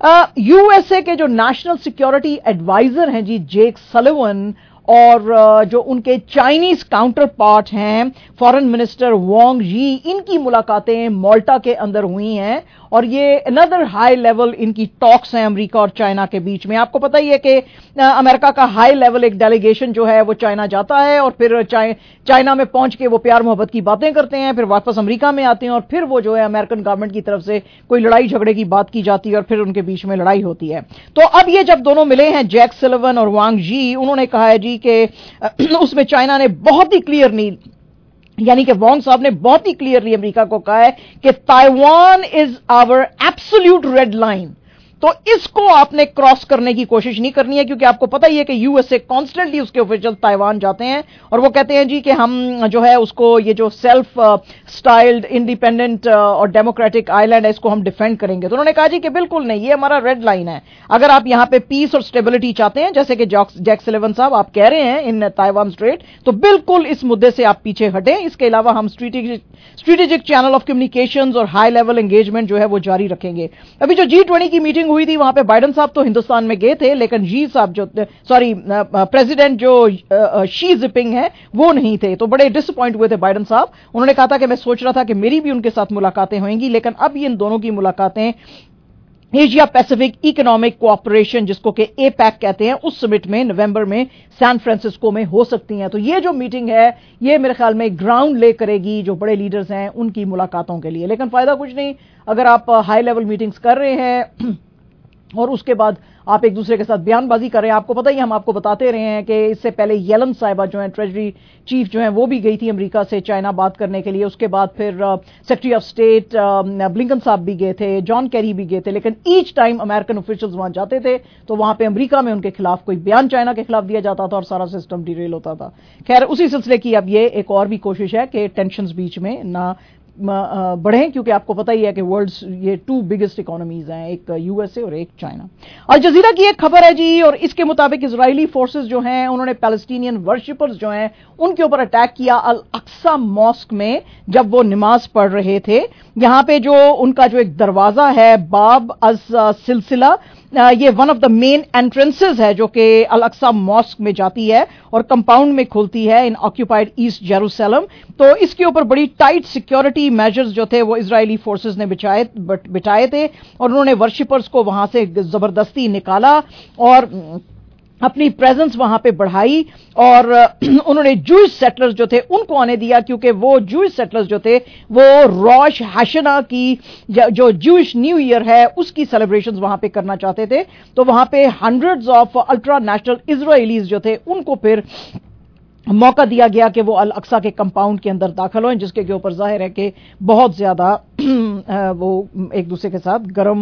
यूएसए के जो नेशनल सिक्योरिटी एडवाइजर हैं जी जेक सलिवन और जो उनके चाइनीज काउंटर पार्ट हैं फॉरेन मिनिस्टर वांग यी, इनकी मुलाकातें माल्टा के अंदर हुई हैं और ये अनदर हाई लेवल इनकी टॉक्स हैं अमेरिका और चाइना के बीच में। आपको पता ही है कि अमेरिका का हाई लेवल एक डेलीगेशन जो है वो चाइना जाता है और फिर चाइना में पहुंच के वो प्यार मोहब्बत की बातें करते हैं, फिर वापस अमेरिका में आते हैं और फिर वो जो है अमेरिकन गवर्नमेंट की तरफ से कोई लड़ाई झगड़े की बात की जाती है और फिर उनके बीच में लड़ाई होती है। तो अब ये जब दोनों मिले हैं जैक सलिवन और वांग यी, उन्होंने कहा है जी कि उसमें चाइना ने बहुत ही क्लियरली यानी कि वांग साहब ने बहुत ही क्लियरली अमेरिका को कहा है कि Taiwan is our absolute red line, तो इसको आपने क्रॉस करने की कोशिश नहीं करनी है क्योंकि आपको पता ही है कि यूएसए कॉन्स्टेंटली उसके ऑफिशियल ताइवान जाते हैं और वो कहते हैं जी कि हम जो है उसको ये जो सेल्फ स्टाइल्ड इंडिपेंडेंट और डेमोक्रेटिक आइलैंड है इसको हम डिफेंड करेंगे। तो उन्होंने कहा जी कि बिल्कुल नहीं, ये हमारा रेड लाइन है। अगर आप यहां पे पीस और स्टेबिलिटी चाहते हैं जैसे कि जैक सलिवन साहब आप कह रहे हैं इन ताइवान स्ट्रेट, तो बिल्कुल इस मुद्दे से आप पीछे हटें। इसके अलावा हम strategic strategic channel of communications और हाई लेवल एंगेजमेंट जो है वो जारी रखेंगे। अभी जो जी ट्वेंटी की मीटिंग हुई थी वहां पे बाइडन साहब तो हिंदुस्तान में गए थे लेकिन जी साहब जो सॉरी प्रेसिडेंट जो शी जिपिंग है वो नहीं थे, तो बड़े डिसअपॉइंट हुए थे बाइडन साहब। उन्होंने कहा था कि मैं सोच रहा था कि मेरी भी उनके साथ मुलाकातें होंगी लेकिन अब ये इन दोनों की मुलाकातें एशिया पैसिफिक इकोनॉमिक कोऑपरेशन जिसको कि एपैक कहते हैं उस समिट में नवंबर में सैन फ्रांसिस्को में हो सकती हैं। तो ये जो मीटिंग है ये मेरे ख्याल में ग्राउंड ले करेगी जो बड़े लीडर्स हैं उनकी मुलाकातों के लिए, लेकिन फायदा कुछ नहीं अगर आप हाई लेवल मीटिंग्स कर रहे हैं और उसके बाद आप एक दूसरे के साथ बयानबाजी कर रहे हैं। आपको पता ही हम आपको बताते रहे हैं कि इससे पहले येलन साहिबा जो है ट्रेजरी चीफ जो है वो भी गई थी अमेरिका से चाइना बात करने के लिए, उसके बाद फिर सेक्रेटरी ऑफ स्टेट ब्लिंकन साहब भी गए थे, जॉन कैरी भी गए थे, लेकिन ईच टाइम अमेरिकन ऑफिशियल्स वहां जाते थे तो वहां पे अमेरिका में उनके खिलाफ कोई बयान चाइना के खिलाफ दिया जाता था और सारा सिस्टम डिरेल होता था। खैर उसी सिलसिले की अब ये एक और भी कोशिश है कि टेंशन बीच में ना बढ़े क्योंकि आपको पता ही है कि वर्ल्ड्स ये टू बिगेस्ट इकोनॉमीज हैं, एक यूएसए और एक चाइना। अल जजीरा की एक खबर है जी और इसके मुताबिक इजरायली फोर्सेस जो हैं उन्होंने पैलेस्टीनियन वर्शिपर्स जो हैं उनके ऊपर अटैक किया अल अक्सा मॉस्क में जब वो नमाज पढ़ रहे थे। यहां पे जो उनका जो एक दरवाजा है बाब अज सिलसिला, ये one of the main entrances है जो कि अल अक्सा मॉस्क में जाती है और कंपाउंड में खुलती है इन ऑक्यूपाइड ईस्ट जेरूसलम। तो इसके ऊपर बड़ी टाइट सिक्योरिटी मेजर्स जो थे वो इजरायली फोर्सेस ने बिछाए बिठाए थे और उन्होंने वर्शिपर्स को वहां से जबरदस्ती निकाला और अपनी प्रेजेंस वहां पे बढ़ाई और उन्होंने जूइश सेटलर्स जो थे उनको आने दिया, क्योंकि वो जूइश सेटलर्स जो थे वो रोश हाशना की जो जूइश न्यू ईयर है उसकी सेलिब्रेशंस वहां पे करना चाहते थे। तो वहां पे hundreds of ultra national Israelis जो थे उनको फिर मौका दिया गया कि वो अल अक्सा के कंपाउंड के अंदर दाखिल हों, जिसके के ऊपर जाहिर है कि बहुत ज्यादा वो एक दूसरे के साथ गर्म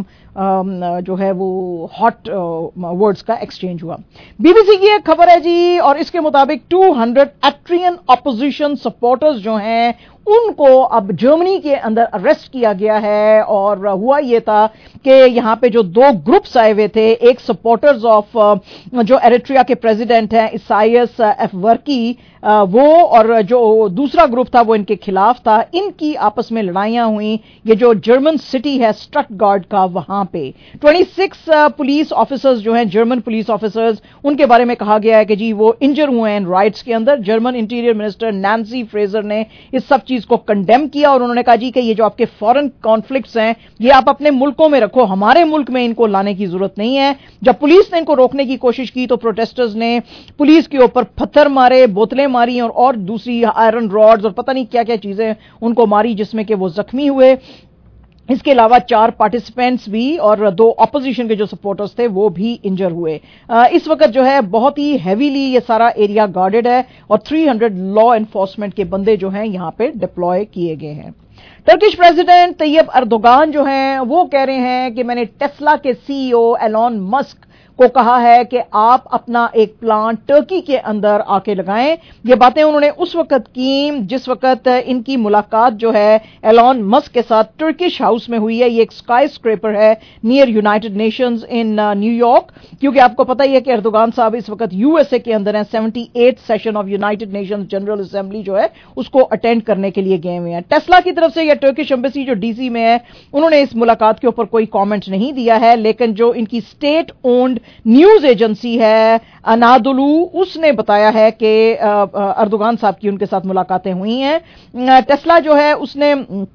जो है वो हॉट वर्ड्स का एक्सचेंज हुआ। बीबीसी की एक खबर है जी, और इसके मुताबिक दो सौ एट्रियन अपोजिशन सपोर्टर्स जो हैं उनको अब जर्मनी के अंदर अरेस्ट किया गया है। और हुआ ये था कि यहां पे जो दो ग्रुप्स आए हुए थे, एक सपोर्टर्स ऑफ जो एरिट्रिया के प्रेसिडेंट हैं इसाइयस अफवर्की वो, और जो दूसरा ग्रुप था वो इनके खिलाफ था। इनकी आपस में लड़ाइयां हुई, ये जो जर्मन सिटी है स्टटगार्ड का वहां पे छब्बीस पुलिस ऑफिसर्स जो हैं जर्मन पुलिस ऑफिसर्स, उनके बारे में कहा गया है कि जी वो इंजर हुए हैं राइट्स के अंदर। German interior minister Nancy Faeser ने इस सब चीज को कंडेम किया और उन्होंने कहा जी कि ये जो आपके फॉरेन कॉन्फ्लिक्ट्स हैं ये आप अपने मुल्कों में रखो, हमारे मुल्क में इनको लाने की जरूरत नहीं है। जब पुलिस ने इनको रोकने की कोशिश की तो प्रोटेस्टर्स ने पुलिस के ऊपर पत्थर मारे, बोतलें मारी और, और दूसरी आयरन रॉड्स और पता नहीं क्या क्या चीजें उनको मारी, जिसमें कि वो जख्मी हुए। इसके अलावा चार पार्टिसिपेंट्स भी और दो ऑपोजिशन के जो सपोर्टर्स थे वो भी इंजर हुए। इस वक्त जो है बहुत ही हैवीली ये सारा एरिया गार्डेड है और तीन सौ लॉ एनफोर्समेंट के बंदे जो हैं यहां पे डिप्लॉय किए गए हैं। टर्किश प्रेसिडेंट तैयब अर्दोगान जो हैं वो कह रहे हैं कि मैंने टेस्ला के सीईओ एलॉन मस्क को कहा है कि आप अपना एक प्लांट टर्की के अंदर आके लगाएं। ये बातें उन्होंने उस वक्त की जिस वक्त इनकी मुलाकात जो है एलॉन मस्क के साथ टर्किश हाउस में हुई है। ये एक स्काई स्क्रेपर है near United Nations in New York, क्योंकि आपको पता ही है कि अर्दोगान साहब इस वक्त यूएसए के अंदर हैं। अठहत्तरवें session of United Nations General Assembly जो है उसको अटेंड करने के लिए गए हुए हैं। टेस्ला की तरफ से या टर्किश एम्बेसी जो डीसी में है उन्होंने इस मुलाकात के ऊपर कोई कॉमेंट नहीं दिया है, लेकिन जो इनकी स्टेट ओन्ड न्यूज एजेंसी है अनादोलू उसने बताया है कि अर्दोगान साहब की उनके साथ मुलाकातें हुई हैं। टेस्ला जो है उसने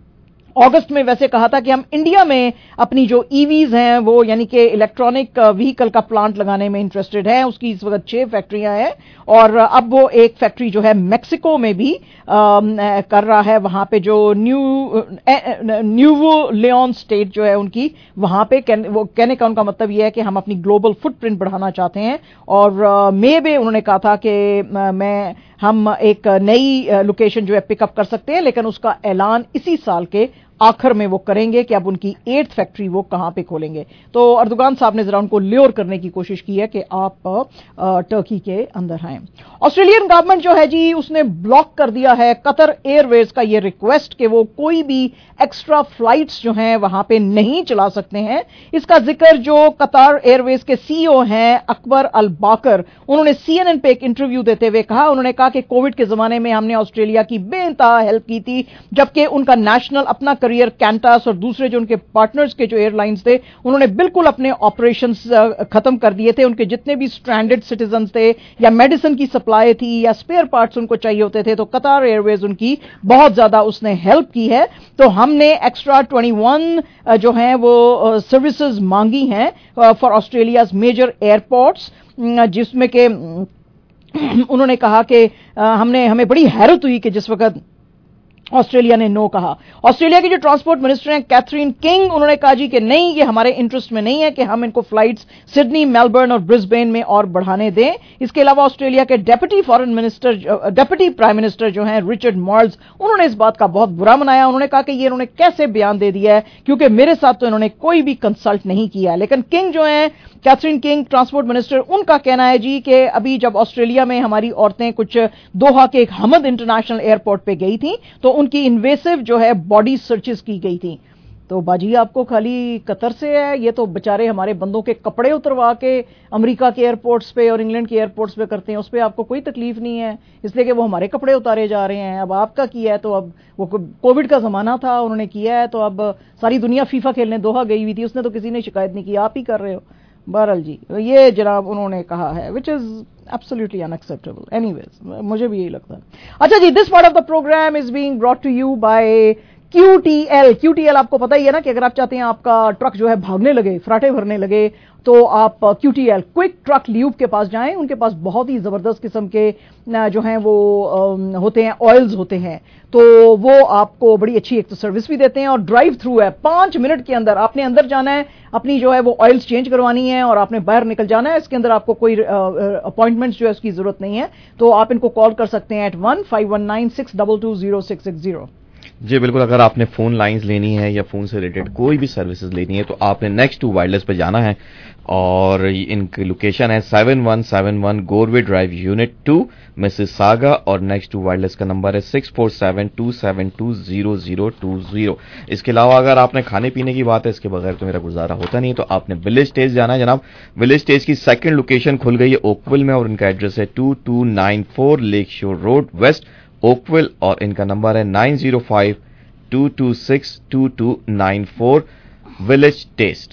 अगस्त में वैसे कहा था कि हम इंडिया में अपनी जो ईवीज हैं वो यानी कि इलेक्ट्रॉनिक व्हीकल का प्लांट लगाने में इंटरेस्टेड है। उसकी इस वक्त छह फैक्ट्रियां हैं और अब वो एक फैक्ट्री जो है मेक्सिको में भी आ, कर रहा है। वहां पे जो न्यू न्यूवो लियोन स्टेट जो है उनकी वहां पे कह, वो कहने का उनका मतलब ये है कि हम अपनी ग्लोबल फुटप्रिंट बढ़ाना चाहते हैं। और मे में उन्होंने कहा था कि मैं हम एक नई लोकेशन जो है पिकअप कर सकते हैं, लेकिन उसका ऐलान इसी साल के आखिर में वो करेंगे कि अब उनकी एट्थ फैक्ट्री वो कहां पे खोलेंगे। तो अर्दोगान साहब ने जरा उनको ल्योर करने की कोशिश की है कि आप आ, टर्की के अंदर आए। ऑस्ट्रेलियन गवर्नमेंट जो है जी उसने ब्लॉक कर दिया है कतर एयरवेज का ये रिक्वेस्ट कि वो कोई भी एक्स्ट्रा फ्लाइट्स जो हैं वहां पे नहीं चला सकते हैं। इसका जिक्र जो कतर एयरवेज के सीईओ हैं अकबर अल बाकर उन्होंने सीएनएन पे एक इंटरव्यू देते हुए कहा। उन्होंने कहा कि कोविड के जमाने में हमने ऑस्ट्रेलिया की बेइंतहा हेल्प की थी, जबकि उनका नेशनल अपना करियर कैंटास और दूसरे जो उनके पार्टनर्स के जो एयरलाइंस थे उन्होंने बिल्कुल अपने ऑपरेशंस खत्म कर दिए थे। उनके जितने भी स्ट्रैंडेड सिटीजन्स थे या मेडिसिन की सप्लाई थी या स्पेयर पार्ट्स उनको चाहिए होते थे तो कतर एयरवेज उनकी बहुत ज्यादा उसने हेल्प की है। तो हमने एक्स्ट्रा इक्कीस जो हैं वो सर्विसेज मांगी हैं फॉर ऑस्ट्रेलियाज मेजर एयरपोर्ट्स, जिसमें के उन्होंने कहा कि हमने हमें बड़ी हैरत हुई कि जिस वक्त ऑस्ट्रेलिया ने नो कहा। ऑस्ट्रेलिया की जो ट्रांसपोर्ट मिनिस्टर हैं कैथरीन किंग उन्होंने कहा जी कि नहीं ये हमारे इंटरेस्ट में नहीं है कि हम इनको फ्लाइट्स सिडनी, मेलबर्न और ब्रिस्बेन में और बढ़ाने दें। इसके अलावा ऑस्ट्रेलिया के deputy foreign minister deputy prime minister जो हैं रिचर्ड मार्ल्स उन्होंने इस बात का बहुत बुरा मनाया। उन्होंने कहा कि ये इन्होंने कैसे बयान दे दिया है क्योंकि मेरे साथ तो इन्होंने कोई भी कंसल्ट नहीं किया। लेकिन किंग जो हैं कैथरीन किंग ट्रांसपोर्ट मिनिस्टर उनका कहना है जी कि अभी जब ऑस्ट्रेलिया में हमारी औरतें कुछ दोहा के एक हमद इंटरनेशनल एयरपोर्ट पे गई थी तो उनकी इन्वेसिव जो है बॉडी सर्चेस की गई थी। तो बाजी आपको खाली कतर से है, ये तो बेचारे हमारे बंदों के कपड़े उतरवा के अमेरिका के एयरपोर्ट्स पे और इंग्लैंड के एयरपोर्ट्स पे करते हैं, उस पर आपको कोई तकलीफ नहीं है इसलिए कि वो हमारे कपड़े उतारे जा रहे हैं। अब आपका किया है तो अब वो कोविड का जमाना था उन्होंने किया है तो अब सारी दुनिया फीफा खेलने दोहा गई हुई थी, उसने तो किसी ने शिकायत नहीं की, आप ही कर रहे हो। बहरहाल जी ये जनाब उन्होंने कहा है which is absolutely unacceptable. Anyways मुझे भी यही लगता है। अच्छा जी, this part of the programme is being brought to you by Q T L Q T L आपको पता ही है ना कि अगर आप चाहते हैं आपका ट्रक जो है भागने लगे, फराटे भरने लगे, तो आप Q T L quick truck lube के पास जाएं। उनके पास बहुत ही जबरदस्त किस्म के जो हैं वो होते हैं, ऑयल्स होते हैं, तो वो आपको बड़ी अच्छी एक तो सर्विस भी देते हैं और ड्राइव थ्रू है। पांच मिनट के अंदर आपने अंदर जाना है, अपनी जो है वो ऑयल्स चेंज करवानी है और आपने बाहर निकल जाना है। इसके अंदर आपको कोई अपॉइंटमेंट्स जो है उसकी जरूरत नहीं है, तो आप इनको कॉल कर सकते हैं eight one five one nine six double two zero six six zero. जी बिल्कुल, अगर आपने फोन लाइंस लेनी है या फोन से रिलेटेड कोई भी सर्विसेज लेनी है तो आपने नेक्स्ट टू वायरलेस पे जाना है और इनकी लोकेशन है seven one seven one Goreway drive unit two Mississauga और नेक्स्ट टू वायरलेस का नंबर है six four seven two seven two zero zero two zero. इसके अलावा अगर आपने खाने पीने की बात है, इसके बगैर तो मेरा गुजारा होता नहीं, तो आपने विलेज स्टेज जाना है जनाब। विलेज स्टेज की सेकंड लोकेशन खुल गई है ओकविल में और इनका एड्रेस है two two nine four lake shore road west Oakville और इनका नंबर है nine zero five two two six two two nine four village test.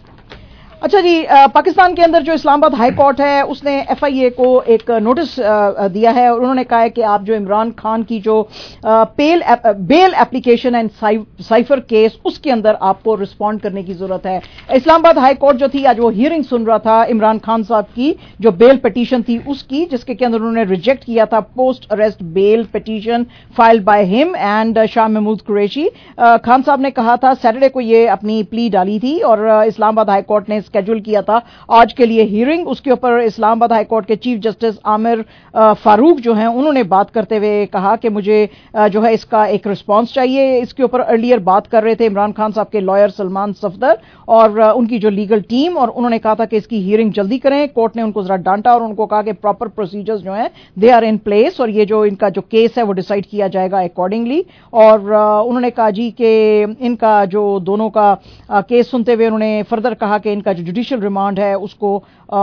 अच्छा जी, पाकिस्तान के अंदर जो इस्लामाबाद हाई कोर्ट है उसने एफ आई ए को एक नोटिस दिया है और उन्होंने कहा है कि आप जो इमरान खान की जो पेल bail application and cipher case उसके अंदर आपको रिस्पॉन्ड करने की जरूरत है। इस्लामाबाद हाई कोर्ट जो थी आज वो हियरिंग सुन रहा था इमरान खान साहब की जो बेल पिटीशन थी उसकी, जिसके के अंदर उन्होंने रिजेक्ट किया था post arrest bail petition filed by him and Shah Mahmood Qureshi. Khan साहब ने कहा था सैटरडे को ये अपनी प्ली डाली थी और इस्लामाबाद हाई कोर्ट ने स्केड्यूल किया था आज के लिए हियरिंग। उसके ऊपर इस्लामाबाद हाई कोर्ट के चीफ जस्टिस आमिर फारूक जो हैं उन्होंने बात करते हुए कहा कि मुझे जो है इसका एक रिस्पांस चाहिए। इसके ऊपर अर्लियर बात कर रहे थे इमरान खान साहब के लॉयर सलमान सफदर और उनकी जो लीगल टीम, और उन्होंने कहा था कि इसकी हियरिंग जल्दी करें। कोर्ट ने उनको जरा डांटा और उनको कहा कि प्रॉपर प्रोसीजर्स जो हैं दे आर इन प्लेस और ये जो इनका जो केस है वो डिसाइड किया जाएगा अकॉर्डिंगली। और उन्होंने कहा जी कि इनका जो दोनों का केस सुनते हुए उन्होंने फर्दर कहा कि इनका जो जुडिशियल रिमांड है उसको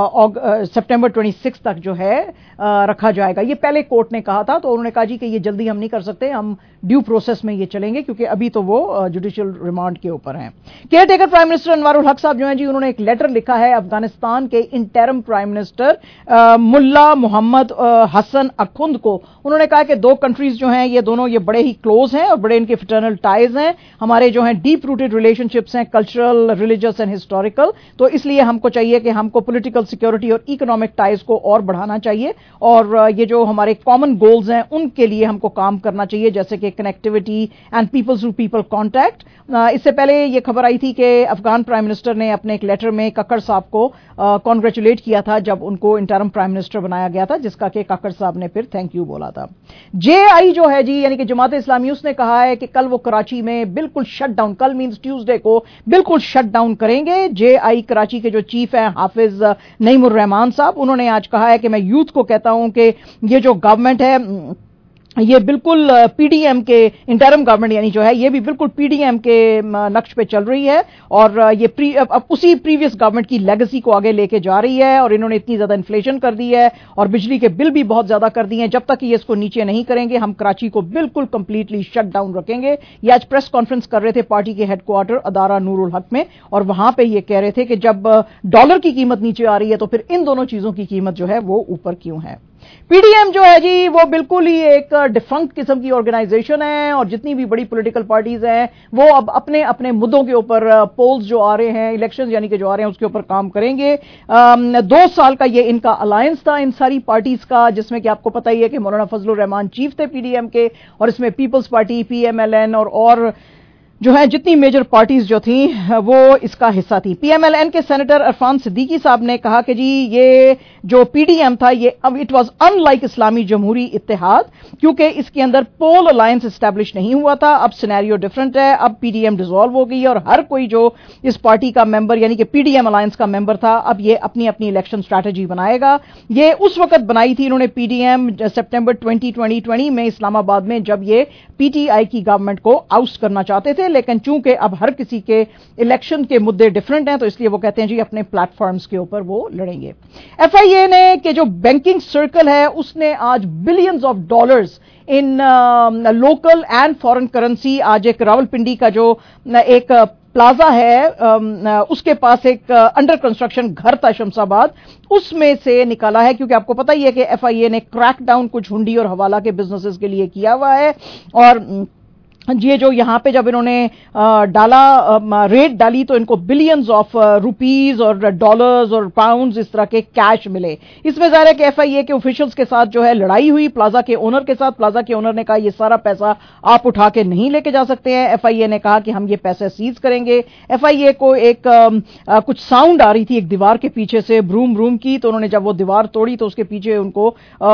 सितंबर छब्बीस तक जो है आ, रखा जाएगा। ये पहले कोर्ट ने कहा था, तो उन्होंने कहा जी कि ये जल्दी हम नहीं कर सकते, हम ड्यू प्रोसेस में ये चलेंगे क्योंकि अभी तो वो जुडिशियल रिमांड के ऊपर हैं। Caretaker prime minister Anwaarul Haq साहब जो हैं जी उन्होंने एक लेटर लिखा है अफगानिस्तान के interim prime minister Mullah Mohammad Hasan Akhund को। उन्होंने कहा कि दो कंट्रीज जो हैं ये दोनों ये बड़े ही क्लोज हैं और बड़े इनके फ्रेटर्नल टाइज हैं, हमारे जो हैं डीप रूटेड रिलेशनशिप्स हैं कल्चरल, रिलीजियस एंड हिस्टोरिकल, तो इसलिए हमको चाहिए कि हमको पॉलिटिकल सिक्योरिटी और इकोनॉमिक टाइज को और बढ़ाना चाहिए और ये जो हमारे कॉमन गोल्स हैं उनके लिए हमको काम करना चाहिए जैसे कि connectivity and people to people contact. इससे पहले ये खबर आई थी कि अफगान प्राइम मिनिस्टर ने अपने एक लेटर में कक्कड़ साहब को कॉन्ग्रेचुलेट किया था जब उनको इंटरिम प्राइम मिनिस्टर बनाया गया था, जिसका कि कक्कड़ साहब ने फिर थैंक यू बोला था। जे आई जो है जी यानी कि जमात इस्लामी उसने कहा है कि कल वो कराची में बिल्कुल शट डाउन, कल मींस ट्यूसडे को बिल्कुल शट डाउन करेंगे। जे आई कराची के जो चीफ हैं हाफिज नईमुर रहमान साहब, उन्होंने आज कहा है कि मैं यूथ को कहता हूं कि ये जो गवर्नमेंट है ये बिल्कुल पीडीएम के इंटरिम गवर्नमेंट यानी जो है ये भी बिल्कुल पीडीएम के नक्श पे चल रही है और ये प्री, अब उसी प्रीवियस गवर्नमेंट की लेगेसी को आगे लेके जा रही है और इन्होंने इतनी ज्यादा इन्फ्लेशन कर दी है और बिजली के बिल भी बहुत ज्यादा कर दिए हैं। जब तक ये इसको नीचे नहीं करेंगे हम कराची को बिल्कुल कंप्लीटली शट डाउन रखेंगे। ये आज प्रेस कॉन्फ्रेंस कर रहे थे पार्टी के हेडक्वार्टर अदारा नूरुल हक में और वहां पे ये कह रहे थे कि जब डॉलर की कीमत नीचे आ रही है तो फिर इन दोनों चीजों की कीमत जो है वो ऊपर क्यों है। पीडीएम जो है जी वो बिल्कुल ही एक डिफंक्ट किस्म की ऑर्गेनाइजेशन है और जितनी भी बड़ी पॉलिटिकल पार्टीज हैं वो अब अपने अपने मुद्दों के ऊपर पोल्स जो आ रहे हैं, इलेक्शंस यानी कि जो आ रहे हैं उसके ऊपर काम करेंगे। दो साल का ये इनका अलायंस था इन सारी पार्टीज का, जिसमें कि आपको पता ही है कि मौलाना फजलुर रहमान चीफ थे पीडीएम के और इसमें पीपल्स पार्टी, पीएमएलएन और और जो है जितनी मेजर पार्टीज जो थी वो इसका हिस्सा थी। पीएमएलएन के सेनेटर इरफान सिद्दीकी साहब ने कहा कि जी ये जो पीडीएम था ये अब इट वाज अनलाइक इस्लामी जमहूरी इत्तेहाद क्योंकि इसके अंदर पोल अलायंस एस्टैब्लिश नहीं हुआ था। अब सिनेरियो डिफरेंट है, अब पीडीएम डिसॉल्व हो गई है और हर कोई जो इस पार्टी का मेंबर यानी कि पीडीएम अलायंस का मेंबर था अब ये अपनी अपनी इलेक्शन स्ट्रैटेजी बनाएगा। ये उस वक्त बनाई थी इन्होंने पीडीएम सितंबर ट्वेंटी ट्वेंटी में इस्लामाबाद में जब ये पीटीआई की गवर्नमेंट को आउस्ट करना चाहते थे, लेकिन चूंकि अब हर किसी के इलेक्शन के मुद्दे डिफरेंट हैं तो इसलिए वो कहते हैं जी अपने प्लेटफॉर्म्स के ऊपर वो लड़ेंगे। एफआईए ने के जो बैंकिंग सर्कल है उसने आज billions of dollars in local and foreign currency आज एक रावलपिंडी का जो एक प्लाजा है उसके पास एक अंडर कंस्ट्रक्शन घर था शमशाबाद, उसमें से निकाला है क्योंकि आपको पता ही है कि एफआईए ने क्रैक डाउन कुछ हुंडी और हवाला के बिजनेसेस के लिए किया हुआ है और ये जो यहाँ पे जब इन्होंने डाला रेट डाली तो इनको बिलियंस ऑफ रुपीस और डॉलर्स और पाउंड्स इस तरह के कैश मिले। इसमें ज़ाहिर है कि एफआईए के ऑफिशियल्स के साथ जो है लड़ाई हुई प्लाजा के ओनर के साथ। प्लाजा के ओनर ने कहा ये सारा पैसा आप उठा के नहीं लेके जा सकते हैं। एफआईए ने कहा कि हम ये पैसे सीज करेंगे। एफआईए को एक आ, कुछ साउंड आ रही थी एक दीवार के पीछे से ब्रूम ब्रूम की, तो उन्होंने जब वो दीवार तोड़ी तो उसके पीछे उनको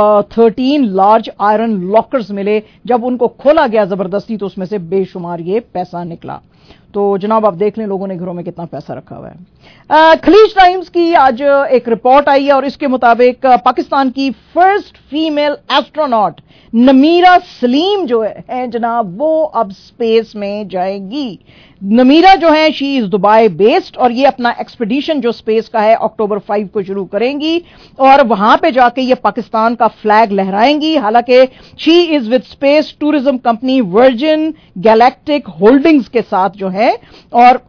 थर्टीन लार्ज आयरन लॉकर्स मिले। जब उनको खोला गया जबरदस्ती तो में से बेशुमार ये पैसा निकला। तो जनाब आप देख लें लोगों ने घरों में कितना पैसा रखा हुआ है। खलीज टाइम्स की आज एक रिपोर्ट आई है और इसके मुताबिक पाकिस्तान की first female astronaut Namira Salim जो है जनाब वो अब स्पेस में जाएगी। नमीरा जो है शी इज दुबई बेस्ड और ये अपना एक्सपीडिशन जो स्पेस का है अक्टूबर फाइव को शुरू करेंगी और वहां पे जाके ये पाकिस्तान का फ्लैग लहराएंगी। हालांकि she is with space tourism company Virgin Galactic holdings के साथ जो है और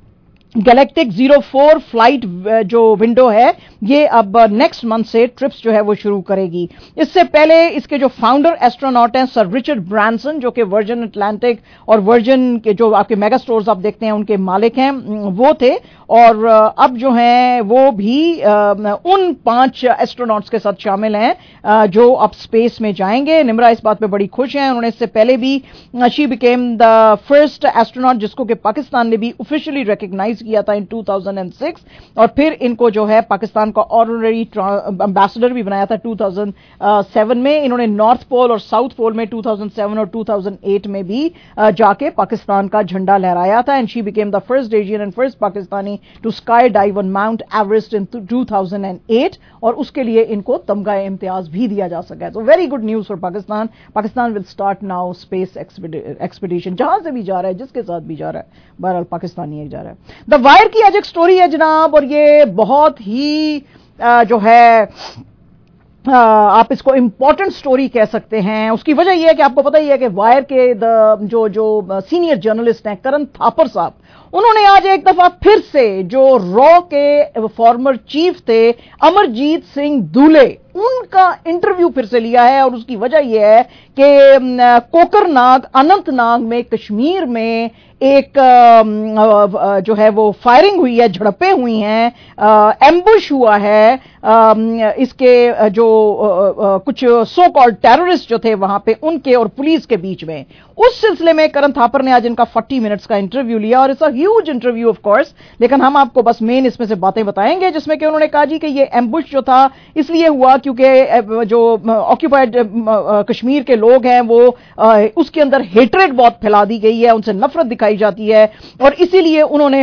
गैलेक्टिक जीरो फोर फ्लाइट जो विंडो है ये अब नेक्स्ट मंथ से ट्रिप्स जो है वो शुरू करेगी। इससे पहले इसके जो फाउंडर एस्ट्रोनॉट हैं सर रिचर्ड ब्रांसन जो कि वर्जिन अटलांटिक और वर्जिन के जो आपके मेगा स्टोर्स आप देखते हैं उनके मालिक हैं वो थे और अब जो हैं वो भी उन पांच एस्ट्रोनॉट्स के साथ शामिल हैं जो अब स्पेस में जाएंगे। निम्रा इस बात पे बड़ी खुश हैं। उन्होंने इससे पहले भी she became the first astronaut जिसको कि पाकिस्तान ने भी ऑफिशियली रिकॉग्नाइज किया था इन टू थाउजेंड सिक्स और फिर इनको जो है पाकिस्तान का ऑनररी एम्बेसडर भी बनाया था टू थाउजेंड सेवन में। इन्होंने नॉर्थ पोल और साउथ पोल में टू थाउजेंड सेवन और टू थाउजेंड एट में भी जाके पाकिस्तान का झंडा लहराया था and she became the first Asian and first Pakistani to skydive on Mount Everest in two thousand eight और उसके लिए इनको तमगा इम्तियाज भी दिया जा सका है। तो very good news for Pakistan. Pakistan will start now space expedition जहां से भी जा रहा है जिसके साथ भी जा रहा है बहरहाल पाकिस्तानी एक जा रहा है। द वायर की आज एक स्टोरी है जनाब और ये बहुत ही आ, जो है आ, आप इसको इंपॉर्टेंट स्टोरी कह सकते हैं। उसकी वजह यह है कि आपको पता ही है कि वायर के द जो जो सीनियर जर्नलिस्ट हैं करण थापर साहब उन्होंने आज एक दफा फिर से जो रॉ के फॉर्मर चीफ थे अमरजीत सिंह दूले उनका इंटरव्यू फिर से लिया है और उसकी वजह यह है कि कोकरनाग अनंतनाग में कश्मीर में एक जो है वो फायरिंग हुई है, झड़पें हुई हैं, एम्बुश हुआ है। इसके जो कुछ सो कॉल्ड टेररिस्ट जो थे वहां पे उनके और पुलिस के बीच में उस सिलसिले में करण थापर ने आज इनका फोर्टी मिनट्स का इंटरव्यू लिया और it's a huge interview of course, लेकिन हम आपको बस मेन इसमें से बातें बताएंगे जिसमें कि उन्होंने कहा जी कि ये एम्बुश जो था इसलिए हुआ क्योंकि जो ऑक्यूपाइड कश्मीर के लोग हैं वो उसके अंदर हेट्रेड बहुत फैला दी गई है, उनसे नफरत दिखाई जाती है और इसीलिए उन्होंने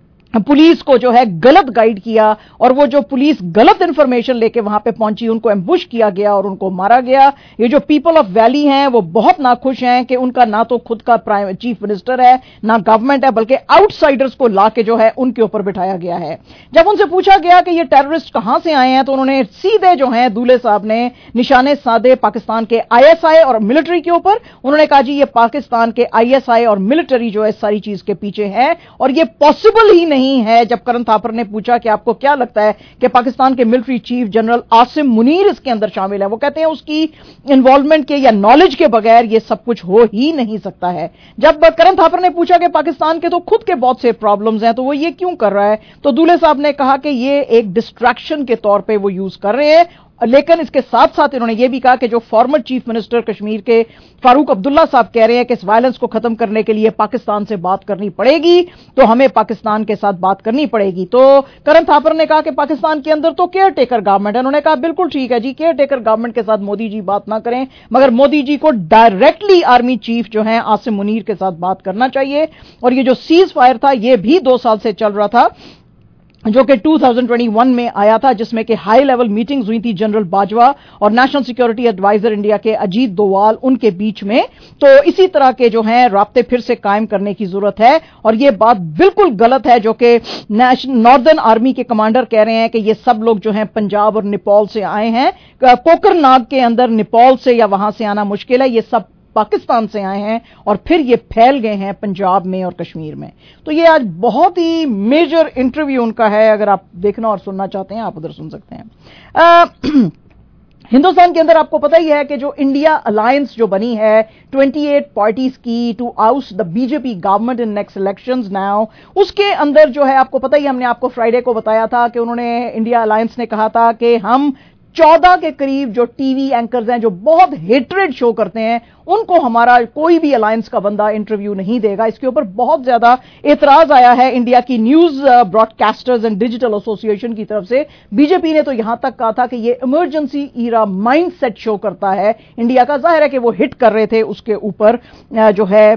पुलिस को जो है गलत गाइड किया और वो जो पुलिस गलत इंफॉर्मेशन लेके वहां पे पहुंची उनको एम्बुश किया गया और उनको मारा गया। ये जो पीपल ऑफ वैली हैं वो बहुत नाखुश हैं कि उनका ना तो खुद का प्राइम चीफ मिनिस्टर है ना गवर्नमेंट है बल्कि आउटसाइडर्स को लाके जो है उनके ऊपर बिठाया गया है। जब उनसे पूछा गया कि ये टेररिस्ट कहां से आए हैं तो उन्होंने सीधे जो है दूल्हे साहब ने निशाने साधे पाकिस्तान के आईएसआई और मिलिट्री के ऊपर। उन्होंने कहा जी ये पाकिस्तान के आईएसआई और मिलिट्री जो है सारी चीज के पीछे है और ये पॉसिबल ही नहीं है। जब करण थापर ने पूछा कि आपको क्या लगता है कि पाकिस्तान के military chief general Asim Munir इसके अंदर शामिल है, वो कहते हैं उसकी इन्वॉल्वमेंट के या नॉलेज के बगैर ये सब कुछ हो ही नहीं सकता है। जब करण थापर ने पूछा कि पाकिस्तान के तो खुद के बहुत से प्रॉब्लम्स हैं तो वो ये क्यों कर रहा है तो दूल्हे साहब ने कहा कि ये एक डिस्ट्रैक्शन के तौर पे वो यूज कर रहे हैं। लेकिन इसके साथ साथ इन्होंने ये भी कहा कि जो फॉर्मर चीफ मिनिस्टर कश्मीर के फारूक अब्दुल्ला साहब कह रहे हैं कि इस वायलेंस को खत्म करने के लिए पाकिस्तान से बात करनी पड़ेगी तो हमें पाकिस्तान के साथ बात करनी पड़ेगी। तो करण थापर ने कहा कि पाकिस्तान के अंदर तो केयर टेकर गवर्नमेंट है। उन्होंने कहा बिल्कुल ठीक है जी, केयर टेकर गवर्नमेंट के साथ मोदी जी बात ना करें मगर मोदी जी को डायरेक्टली आर्मी चीफ जो है आसिम मुनीर के साथ बात करना चाहिए। और ये जो सीज फायर था ये भी दो साल से चल रहा था जो कि टू थाउजेंड ट्वेंटी वन में आया था जिसमें कि हाई लेवल मीटिंग्स हुई थी जनरल बाजवा और नेशनल सिक्योरिटी एडवाइजर इंडिया के अजीत डोवाल उनके बीच में। तो इसी तरह के जो हैं राब्ते फिर से कायम करने की जरूरत है और ये बात बिल्कुल गलत है जो कि नॉर्दर्न आर्मी के कमांडर कह रहे हैं कि ये सब लोग जो हैं पंजाब और नेपाल से आए हैं। कोकरनाग के अंदर नेपाल से या वहां से आना मुश्किल है, ये सब पाकिस्तान से आए हैं और फिर ये फैल गए हैं पंजाब में और कश्मीर में। तो ये आज बहुत ही मेजर इंटरव्यू उनका है, अगर आप देखना और सुनना चाहते हैं आप उधर सुन सकते हैं। आ, हिंदुस्तान के अंदर आपको पता ही है कि जो इंडिया अलायंस जो बनी है अट्ठाईस पार्टीज की to out the BJP government in next elections now, उसके अंदर जो है आपको पता ही, हमने आपको फ्राइडे को बताया था कि उन्होंने, इंडिया अलायंस ने कहा था कि हम चौदह के करीब जो टीवी एंकर्स हैं जो बहुत हेट्रेड शो करते हैं, उनको हमारा कोई भी अलायंस का बंदा इंटरव्यू नहीं देगा। इसके ऊपर बहुत ज्यादा एतराज आया है इंडिया की news broadcasters and digital association की तरफ से। बीजेपी ने तो यहां तक कहा था कि ये इमरजेंसी ईरा माइंडसेट शो करता है इंडिया का। जाहिर है कि वो हिट कर रहे थे उसके ऊपर जो है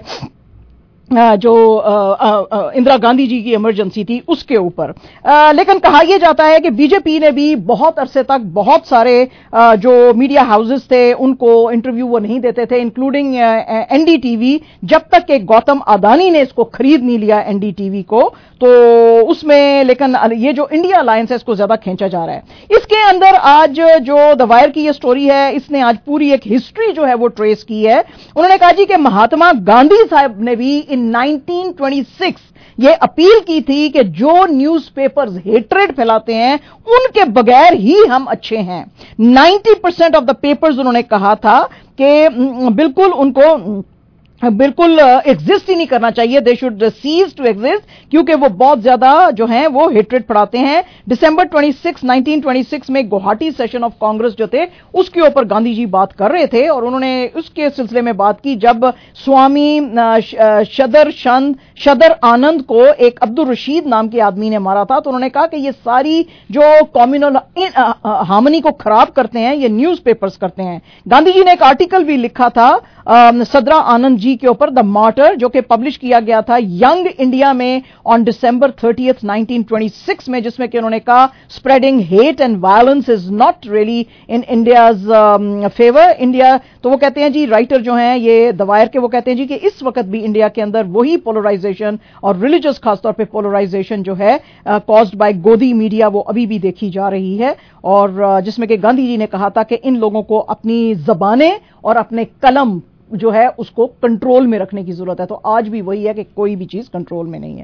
जो इंदिरा गांधी जी की इमरजेंसी थी उसके ऊपर। लेकिन कहा यह जाता है कि बीजेपी ने भी बहुत अरसे तक बहुत सारे आ, जो मीडिया हाउसेस थे उनको इंटरव्यू वो नहीं देते थे, इंक्लूडिंग एनडीटीवी, जब तक कि गौतम अदानी ने इसको खरीद नहीं लिया एनडीटीवी को, तो उसमें। लेकिन ये जो इंडिया अलायंस है इसको ज्यादा खींचा जा रहा है। इसके अंदर आज जो द वायर की ये स्टोरी है, इसने आज पूरी एक हिस्ट्री जो है वो ट्रेस की है। उन्होंने कहा जी कि महात्मा गांधी साहब ने भी इन नाइनटीन ट्वेंटी सिक्स ये अपील की थी कि जो न्यूज़पेपर्स हेट्रेड फैलाते हैं उनके बगैर ही हम अच्छे हैं। नब्बे परसेंट ऑफ द पेपर्स उन्होंने कहा था कि बिल्कुल उनको बिल्कुल एग्जिस्ट ही नहीं करना चाहिए, they should cease to exist, क्योंकि वो बहुत ज्यादा जो हैं वो हेट्रेड पढ़ाते हैं। दिसंबर छब्बीस, नाइनटीन ट्वेंटी सिक्स में गुवाहाटी सेशन ऑफ कांग्रेस जो थे उसके ऊपर गांधी जी बात कर रहे थे, और उन्होंने उसके सिलसिले में बात की जब स्वामी सदर चंद सदर आनंद को एक अब्दुल रशीद नाम के आदमी ने मारा था। तो उन्होंने कहा कि ये सारी जो कम्युनल हार्मनी को खराब करते हैं ये न्यूज़पेपर्स करते हैं। गांधी जी ने एक आर्टिकल भी लिखा था सदरा आनंद जी के ऊपर, द मार्टर, जो कि पब्लिश किया गया था यंग इंडिया में on December thirtieth nineteen twenty six में, जिसमें कि उन्होंने कहा spreading hate and violence is not really in India's favour. India, तो वो कहते हैं जी, राइटर जो हैं ये द वायर के, वो कहते हैं जी कि इस वक्त भी इंडिया के अंदर वही पोलराइजेशन और रिलीजियस खासतौर पे पोलराइजेशन जो है कॉज्ड बाय गोदी मीडिया वो अभी भी देखी जा रही है, और uh, जिसमें कि गांधी जी ने कहा था कि इन लोगों को अपनी जबानें और अपने कलम जो है उसको कंट्रोल में रखने की जरूरत है। तो आज भी वही है कि कोई भी चीज कंट्रोल में नहीं है।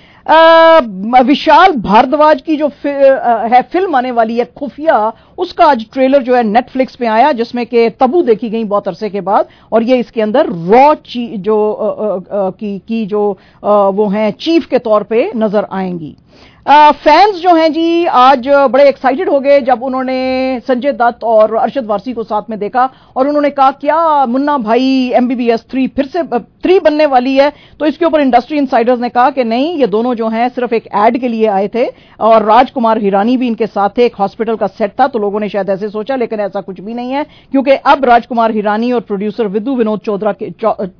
आ, विशाल भारद्वाज की जो फि, आ, है फिल्म आने वाली है खुफिया, उसका आज ट्रेलर जो है नेटफ्लिक्स पे आया, जिसमें कि तबू देखी गई बहुत अरसे के बाद, और ये इसके अंदर रॉ जो आ, आ, की, की जो आ, वो हैं चीफ के तौर पे नजर आएंगी। फैंस जो हैं जी आज बड़े एक्साइटेड हो गए जब उन्होंने संजय दत्त और अरशद वारसी को साथ में देखा, और उन्होंने कहा क्या मुन्ना भाई एमबीबीएस थ्री फिर से थ्री बनने वाली है। तो इसके ऊपर इंडस्ट्री इनसाइडर्स ने कहा कि नहीं, ये दोनों जो हैं सिर्फ एक एड के लिए आए थे, और राजकुमार हिरानी भी इनके साथ थे, एक हॉस्पिटल का सेट था, तो लोगों ने शायद ऐसे सोचा, लेकिन ऐसा कुछ भी नहीं है, क्योंकि अब राजकुमार हिरानी और प्रोड्यूसर विदु विनोद चौधरा के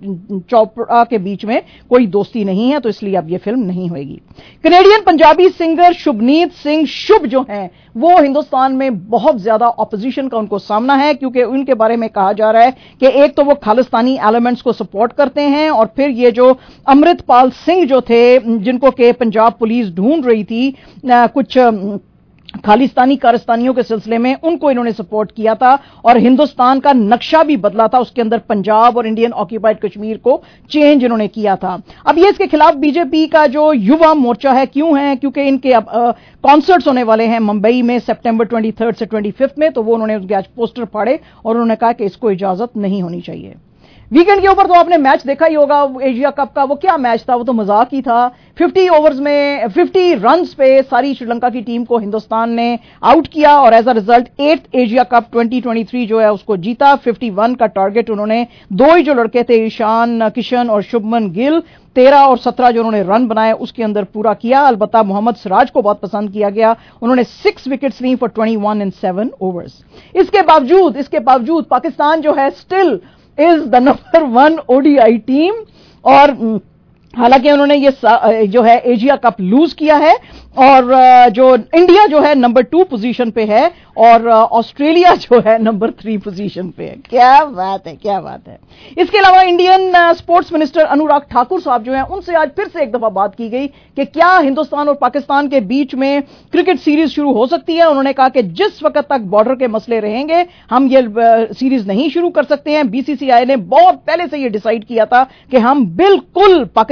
चोपड़ा के बीच में कोई दोस्ती नहीं है, तो इसलिए अब ये फिल्म नहीं होगी। कनेडियन पंजाबी सिंगर शुभनीत सिंह शुभ जो हैं वो हिंदुस्तान में बहुत ज्यादा ऑपोजिशन का उनको सामना है, क्योंकि उनके बारे में कहा जा रहा है कि एक तो वो खालिस्तानी एलिमेंट्स को सपोर्ट करते हैं, और फिर ये जो अमृतपाल सिंह जो थे जिनको के पंजाब पुलिस ढूंढ रही थी कुछ खालिस्तानी कारस्तानियों के सिलसिले में, उनको इन्होंने सपोर्ट किया था, और हिंदुस्तान का नक्शा भी बदला था, उसके अंदर पंजाब और इंडियन ऑक्यूपाइड कश्मीर को चेंज इन्होंने किया था। अब ये इसके खिलाफ बीजेपी का जो युवा मोर्चा है, क्यों है, क्योंकि इनके अब कॉन्सर्ट्स होने वाले हैं मुंबई में सितंबर ट्वेंटी थर्ड से ट्वेंटी फिफ्थ में, तो वो उन्होंने उसके आज पोस्टर फाड़े और उन्होंने कहा कि इसको इजाजत नहीं होनी चाहिए। वीकेंड के ऊपर तो आपने मैच देखा ही होगा एशिया कप का, वो क्या मैच था, वो तो मजाक ही था। फिफ्टी ओवर्स में फिफ्टी रन्स पे सारी श्रीलंका की टीम को हिंदुस्तान ने आउट किया, और as a result eighth Asia cup twenty twenty three जो है उसको जीता। फिफ्टी वन का टारगेट उन्होंने, दो ही जो लड़के थे ईशान किशन और शुभमन गिल, तेरह और सत्रह जो उन्होंने रन बनाए उसके अंदर पूरा किया। अलबत्ता मोहम्मद सिराज को बहुत पसंद किया गया, उन्होंने सिक्स विकेट्स ली for twenty one in seven overs. इसके बावजूद इसके बावजूद पाकिस्तान जो है still is the number one ODI team, और हालांकि उन्होंने ये जो है एशिया कप लूज किया है, और जो इंडिया जो है नंबर टू पोजीशन पे है, और ऑस्ट्रेलिया जो है नंबर थ्री पोजीशन पे है। क्या बात है, क्या बात है। इसके अलावा Indian sports minister Anurag Thakur साहब जो हैं उनसे आज फिर से एक दफा बात की गई कि क्या हिंदुस्तान और पाकिस्तान के बीच में क्रिकेट सीरीज शुरू हो सकती है। उन्होंने कहा कि जिस वक्त तक बॉर्डर के मसले रहेंगे हम ये सीरीज नहीं शुरू कर सकते हैं। बीसीसीआई ने बहुत पहले से ये डिसाइड किया था कि हम बिल्कुल पाकिस्तान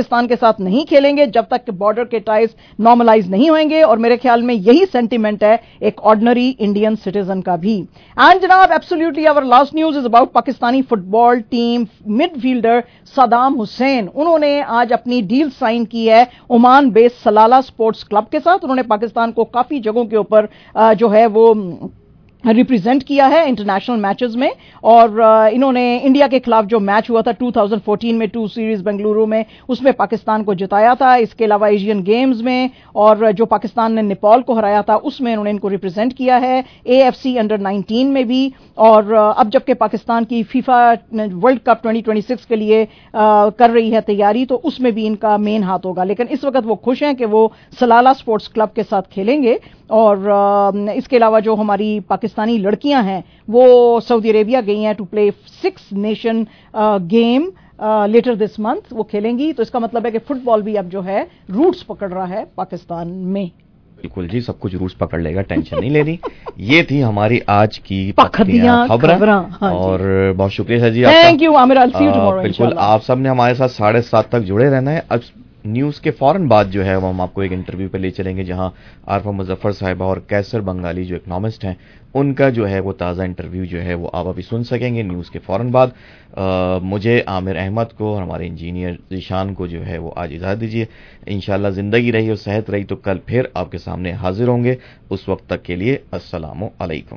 پاکستان کے ساتھ نہیں کھیلیں گے جب تک کہ بارڈر کے ٹائز نارملائز نہیں ہوئیں گے, اور میرے خیال میں یہی سینٹیمنٹ ہے ایک آرڈنری انڈین سٹیزن کا بھی. اینڈ جناب absolutely our last news is about Pakistani football team midfielder Saddam Hussain. انہوں نے آج اپنی ڈیل سائن کی ہے Oman base Salalah sports club کے ساتھ. انہوں نے پاکستان کو کافی جگہوں کے اوپر جو ہے وہ ریپرزینٹ کیا ہے انٹرنیشنل میچز میں, اور انہوں نے انڈیا کے خلاف جو میچ ہوا تھا ٹو تھاؤزینڈ فورٹین میں ٹو سیریز بنگلورو میں, اس میں پاکستان کو جتایا تھا. اس کے علاوہ ایشین گیمز میں اور جو پاکستان نے نیپال کو ہرایا تھا اس میں انہوں نے ان کو ریپرزینٹ کیا ہے, A F C under nineteen میں بھی. اور اب جبکہ پاکستان کی FIFA World Cup twenty twenty six کے لیے کر رہی ہے تیاری, تو اس میں بھی ان کا مین ہاتھ ہوگا. لیکن اس وقت وہ خوش ہیں کہ وہ سلالہ اسپورٹس کلب کے ساتھ کھیلیں گے. اور اس کے علاوہ جو ہماری پاکستانی لڑکیاں ہیں وہ سعودی عربیہ گئی ہیں to play six nation game later this month, وہ کھیلیں گی. تو اس کا مطلب ہے کہ فٹ بال بھی اب جو ہے روٹس پکڑ رہا ہے پاکستان میں. بالکل جی, سب کچھ روٹس پکڑ لے گا, ٹینشن نہیں لینی. یہ تھی ہماری آج کی پکھتیاں خبریں, اور بہت شکریہ سر جی, thank you Aamir. I'll see you tomorrow. بالکل آپ سب نے ہمارے ساتھ ساڑھے سات تک جڑے رہنا ہے. اب نیوز کے فوراً بعد جو ہے وہ ہم آپ کو ایک انٹرویو پہ لے چلیں گے جہاں عارفہ مظفر صاحبہ اور کیسر بنگالی جو اکنامسٹ ہیں ان کا جو ہے وہ تازہ انٹرویو جو ہے وہ آپ ابھی سن سکیں گے نیوز کے فوراً بعد. مجھے عامر احمد کو اور ہمارے انجینئر ذیشان کو جو ہے وہ آج اجازت دیجیے. انشاءاللہ زندگی رہی اور صحت رہی تو کل پھر آپ کے سامنے حاضر ہوں گے. اس وقت تک کے لیے السلام علیکم.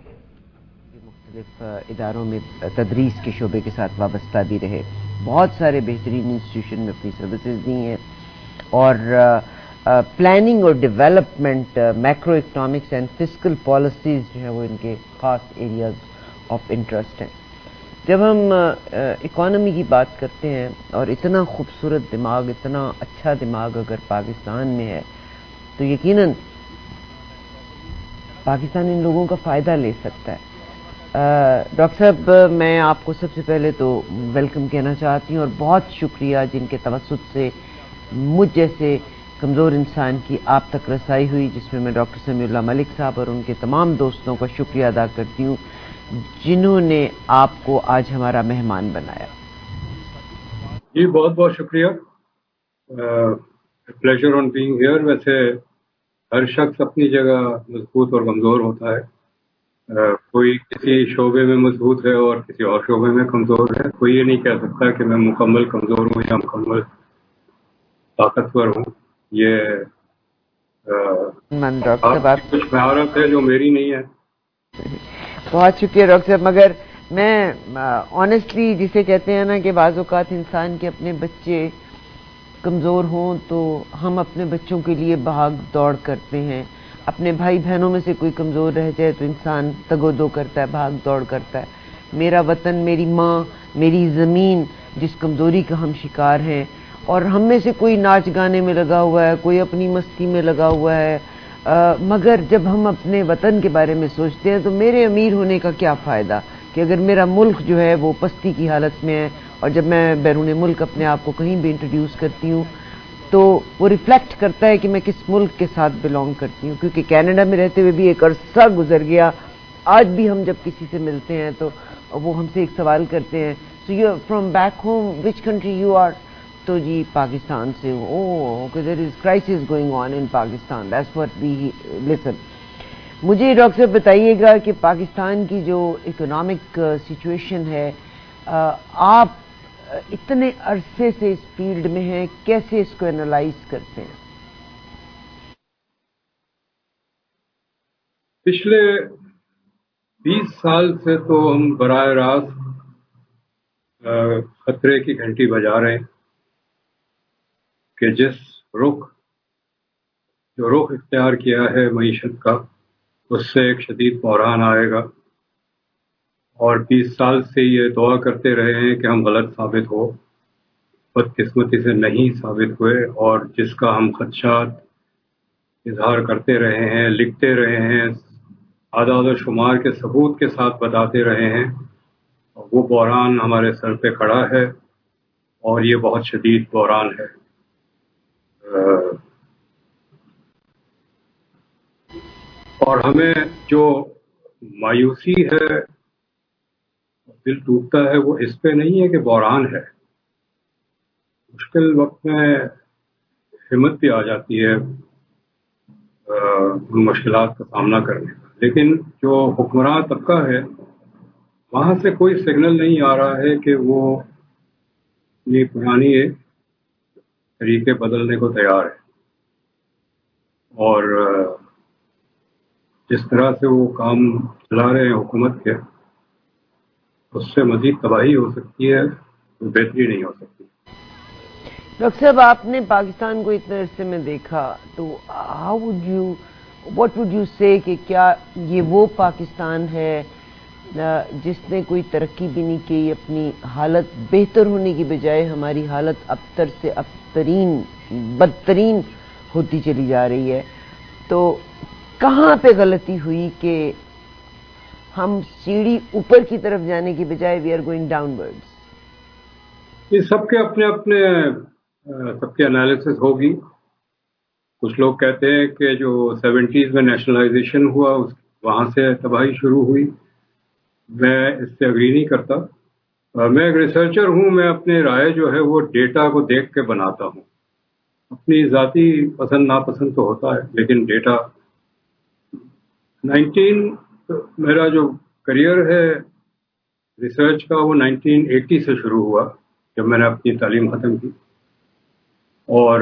مختلف اداروں میں تدریس کے شعبے کے ساتھ وابستہ بھی رہے, بہت سارے بہترین انسٹیٹیوشن میں اپنی سروسز دی ہیں, اور پلاننگ اور development, macroeconomics and fiscal policies جو ہے وہ ان کے خاص ایریاز آف انٹرسٹ ہیں. جب ہم اکانومی کی بات کرتے ہیں اور اتنا خوبصورت دماغ, اتنا اچھا دماغ اگر پاکستان میں ہے تو یقیناً پاکستان ان لوگوں کا فائدہ لے سکتا ہے. ڈاکٹر صاحب, میں آپ کو سب سے پہلے تو ویلکم کہنا چاہتی ہوں اور بہت شکریہ جن کے توسط سے مجھ جیسے کمزور انسان کی آپ تک رسائی ہوئی, جس میں میں ڈاکٹر سمیع اللہ ملک صاحب اور ان کے تمام دوستوں کا شکریہ ادا کرتی ہوں جنہوں نے آپ کو آج ہمارا مہمان بنایا. جی بہت بہت شکریہ, پلیزر آن بینگ ہیئر. ویسے ہر شخص اپنی جگہ مضبوط اور کمزور ہوتا ہے, کوئی کسی شعبے میں مضبوط ہے اور کسی اور شعبے میں کمزور ہے. کوئی یہ نہیں کہہ سکتا کہ میں مکمل کمزور ہوں یا مکمل طاقتور ہوں. یہ کچھ مہارت ہے جو میری نہیں ہے. بہت شکریہ ڈاکٹر صاحب. مگر میں آنیسٹلی جسے کہتے ہیں نا کہ بعض اوقات انسان کے اپنے بچے کمزور ہوں تو ہم اپنے بچوں کے لیے بھاگ دوڑ کرتے ہیں. اپنے بھائی بہنوں میں سے کوئی کمزور رہ جائے تو انسان تگ و دو کرتا ہے, بھاگ دوڑ کرتا ہے. میرا وطن, میری ماں, میری زمین جس کمزوری کا ہم شکار ہیں, اور ہم میں سے کوئی ناچ گانے میں لگا ہوا ہے, کوئی اپنی مستی میں لگا ہوا ہے, آ, مگر جب ہم اپنے وطن کے بارے میں سوچتے ہیں تو میرے امیر ہونے کا کیا فائدہ کہ اگر میرا ملک جو ہے وہ پستی کی حالت میں ہے. اور جب میں بیرون ملک اپنے آپ کو کہیں بھی انٹروڈیوس کرتی ہوں تو وہ ریفلیکٹ کرتا ہے کہ میں کس ملک کے ساتھ بلونگ کرتی ہوں, کیونکہ کینیڈا میں رہتے ہوئے بھی ایک عرصہ گزر گیا. آج بھی ہم جب کسی سے ملتے ہیں تو وہ ہم سے ایک سوال کرتے ہیں, so you from back home which country you are, تو جی پاکستان سے. Oh there is crisis going on in Pakistan, that's what we listen. مجھے ڈاکٹر صاحب بتائیے گا کہ پاکستان کی جو اکنامک سچویشن ہے, آپ اتنے عرصے سے اس فیلڈ میں ہیں, کیسے اس کو انالائز کرتے ہیں؟ پچھلے بیس سال سے تو ہم براہ راست خطرے کی گھنٹی بجا رہے ہیں کہ جس رخ جو رخ اختیار کیا ہے معیشت کا, اس سے ایک شدید بحران آئے گا. اور بیس سال سے یہ دعا کرتے رہے ہیں کہ ہم غلط ثابت ہو, بدقسمتی سے نہیں ثابت ہوئے, اور جس کا ہم خدشات اظہار کرتے رہے ہیں, لکھتے رہے ہیں, اعداد و شمار کے ثبوت کے ساتھ بتاتے رہے ہیں, وہ بحران ہمارے سر پہ کھڑا ہے اور یہ بہت شدید بحران ہے. اور ہمیں جو مایوسی ہے, دل ٹوٹتا ہے, وہ اس پہ نہیں ہے کہ بحران ہے. مشکل وقت میں ہمت بھی آ جاتی ہے ان مشکلات کا سامنا کرنے کا. لیکن جو حکمراں طبقہ ہے وہاں سے کوئی سگنل نہیں آ رہا ہے کہ وہ یہ پرانی طریقے بدلنے کو تیار ہے. اور جس طرح سے وہ کام چلا رہے ہیں حکومت کے، اس سے مزید تباہی ہو سکتی ہے، بہتری نہیں ہو سکتی. ڈاکٹر صاحب، آپ نے پاکستان کو اتنے عرصے میں دیکھا تو how would you what would you say کہ کیا یہ وہ پاکستان ہے جس نے کوئی ترقی بھی نہیں کی، اپنی حالت بہتر ہونے کی بجائے ہماری حالت ابتر سے ابترین بدترین ہوتی چلی جا رہی ہے؟ تو کہاں پہ غلطی ہوئی کہ ہم سیڑھی اوپر کی طرف جانے کی بجائے we are going downwards? یہ سب کے اپنے اپنے سب کی انالیسس ہوگی. کچھ لوگ کہتے ہیں کہ جو سیونٹیز میں نیشنلائزیشن ہوا وہاں سے تباہی شروع ہوئی. میں اس سے اگری نہیں کرتا. میں ایک ریسرچر ہوں، میں اپنے رائے جو ہے وہ ڈیٹا کو دیکھ کے بناتا ہوں. اپنی ذاتی پسند ناپسند تو ہوتا ہے لیکن ڈیٹا. نائنٹین میرا جو کریئر ہے ریسرچ کا وہ نائنٹین ایٹی سے شروع ہوا جب میں نے اپنی تعلیم ختم کی. اور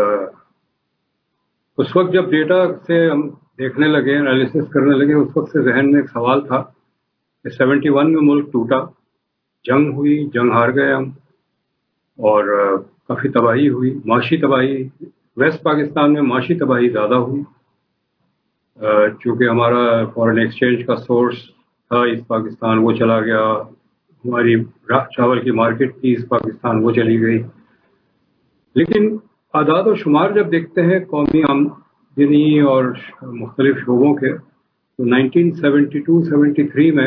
اس وقت جب ڈیٹا سے ہم دیکھنے لگے، انالیسس کرنے لگے، اس وقت سے ذہن میں ایک سوال تھا کہ سیونٹی ون میں ملک ٹوٹا، جنگ ہوئی، جنگ ہار گئے ہم، اور کافی تباہی ہوئی، معاشی تباہی. ویسٹ پاکستان میں معاشی تباہی زیادہ ہوئی چونکہ ہمارا فارن ایکسچینج کا سورس تھا ایسٹ پاکستان، وہ چلا گیا. ہماری چاول کی مارکیٹ تھی ایسٹ پاکستان، وہ چلی گئی. لیکن اعداد و شمار جب دیکھتے ہیں قومی آمدنی اور مختلف شعبوں کے، تو nineteen seventy two seventy three میں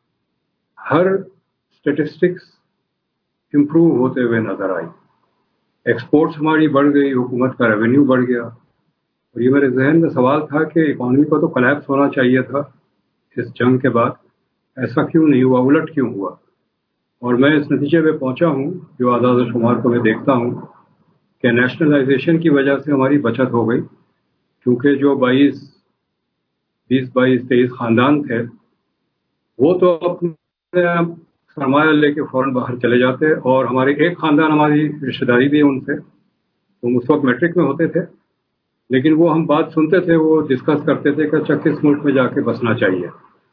ہر اسٹیٹسٹکس امپروو ہوتے ہوئے نظر آئی. ایکسپورٹس ہماری بڑھ گئی، حکومت کا ریونیو بڑھ گیا. اور یہ میرے ذہن میں سوال تھا کہ اکانومی کو تو کلیپس ہونا چاہیے تھا اس جنگ کے بعد، ایسا کیوں نہیں ہوا، الٹ کیوں ہوا؟ اور میں اس نتیجے پہ پہنچا ہوں جو اعداد و شمار کو میں دیکھتا ہوں کہ نیشنلائزیشن کی وجہ سے ہماری بچت ہو گئی. کیونکہ جو بائیس بیس بائیس تیئیس خاندان تھے وہ تو اپنے سرمایہ لے کے فوراً باہر چلے جاتے، اور ہمارے ایک خاندان، ہماری رشتہ داری بھی ہے ان سے، ہم اس وقت میٹرک میں ہوتے تھے، لیکن وہ ہم بات سنتے تھے، وہ ڈسکس کرتے تھے کہ اچھا کس ملک میں جا کے بسنا چاہیے.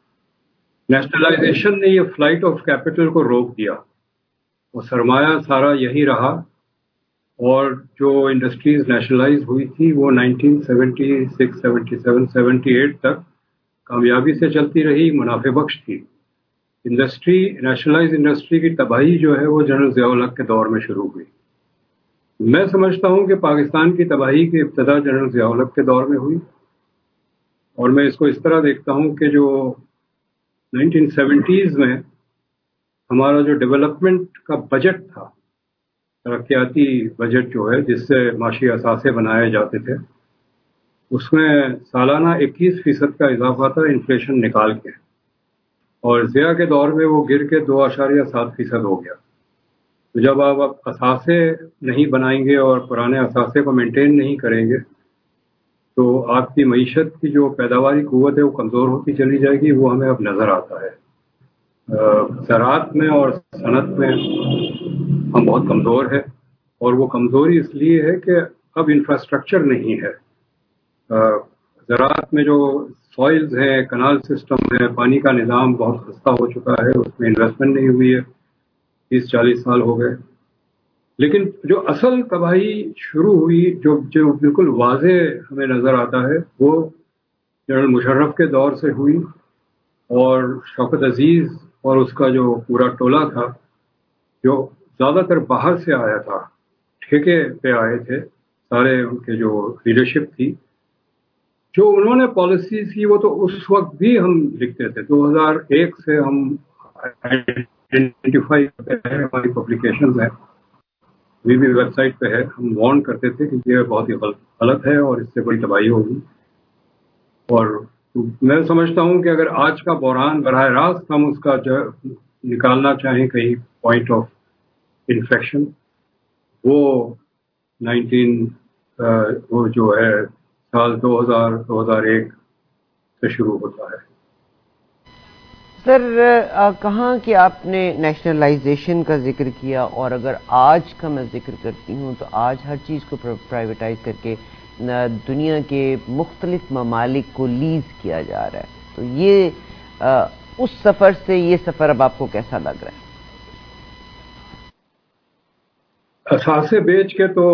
نیشنلائزیشن نے یہ فلائٹ آف کیپٹل کو روک دیا، وہ سرمایہ سارا یہی رہا. اور جو انڈسٹریز نیشنلائز ہوئی تھی وہ nineteen seventy six seventy seven seventy eight تک کامیابی سے چلتی رہی، منافع بخش تھی. انڈسٹری نیشنلائز انڈسٹری کی تباہی جو ہے وہ جنرل ضیاء الحق کے دور میں شروع ہوئی. میں سمجھتا ہوں کہ پاکستان کی تباہی کی ابتدا جنرل ضیاء الحق کے دور میں ہوئی. اور میں اس کو اس طرح دیکھتا ہوں کہ جو نائنٹین سیونٹیز میں ہمارا جو ڈیولپمنٹ کا بجٹ تھا، ترقیاتی بجٹ جو ہے جس سے معاشی اثاثے بنائے جاتے تھے، اس میں سالانہ اکیس فیصد کا اضافہ تھا انفلیشن نکال کے. اور ضیاء کے دور میں وہ گر کے دو اشاریہ سات فیصد ہو گیا. تو جب آپ اثاثے نہیں بنائیں گے اور پرانے اثاثے کو مینٹین نہیں کریں گے تو آپ کی معیشت کی جو پیداواری قوت ہے وہ کمزور ہوتی چلی جائے گی. وہ ہمیں اب نظر آتا ہے. زراعت میں اور صنعت میں ہم بہت کمزور ہے، اور وہ کمزوری اس لیے ہے کہ اب انفراسٹرکچر نہیں ہے. زراعت میں جو سوائلز ہیں، کنال سسٹم ہے، پانی کا نظام بہت خستہ ہو چکا ہے، اس میں انویسٹمنٹ نہیں ہوئی ہے، تیس چالیس سال ہو گئے. لیکن جو اصل تباہی شروع ہوئی جو جو بالکل واضح ہمیں نظر آتا ہے وہ جنرل مشرف کے دور سے ہوئی. اور شوکت عزیز اور اس کا جو پورا ٹولہ تھا جو زیادہ تر باہر سے آیا تھا، ٹھیکے پہ آئے تھے، سارے ان کے جو لیڈرشپ تھی، جو انہوں نے پالیسیز کی وہ تو اس وقت بھی ہم لکھتے تھے. دو ہزار ایک سے ہم آئیڈینٹیفائی کرتے ہیں، ہماری پبلیکیشنز ہیں، وی بھی ویب سائٹ پہ ہے. ہم وارن کرتے تھے کہ یہ بہت ہی غلط ہے اور اس سے بڑی تباہی ہوگی. اور میں سمجھتا ہوں کہ اگر آج کا بحران براہ راست ہم اس کا جو نکالنا چاہیں کہیں پوائنٹ آف انفیکشن، وہ نائنٹین وہ جو ہے سال دو ہزار دو ہزار ایک سے شروع ہوتا ہے. سر کہاں کہ آپ نے نیشنلائزیشن کا ذکر کیا، اور اگر آج کا میں ذکر کرتی ہوں تو آج ہر چیز کو پرائیویٹائز کر کے دنیا کے مختلف ممالک کو لیز کیا جا رہا ہے، تو یہ اس سفر سے یہ سفر اب آپ کو کیسا لگ رہا ہے؟ اثاثے بیچ کے تو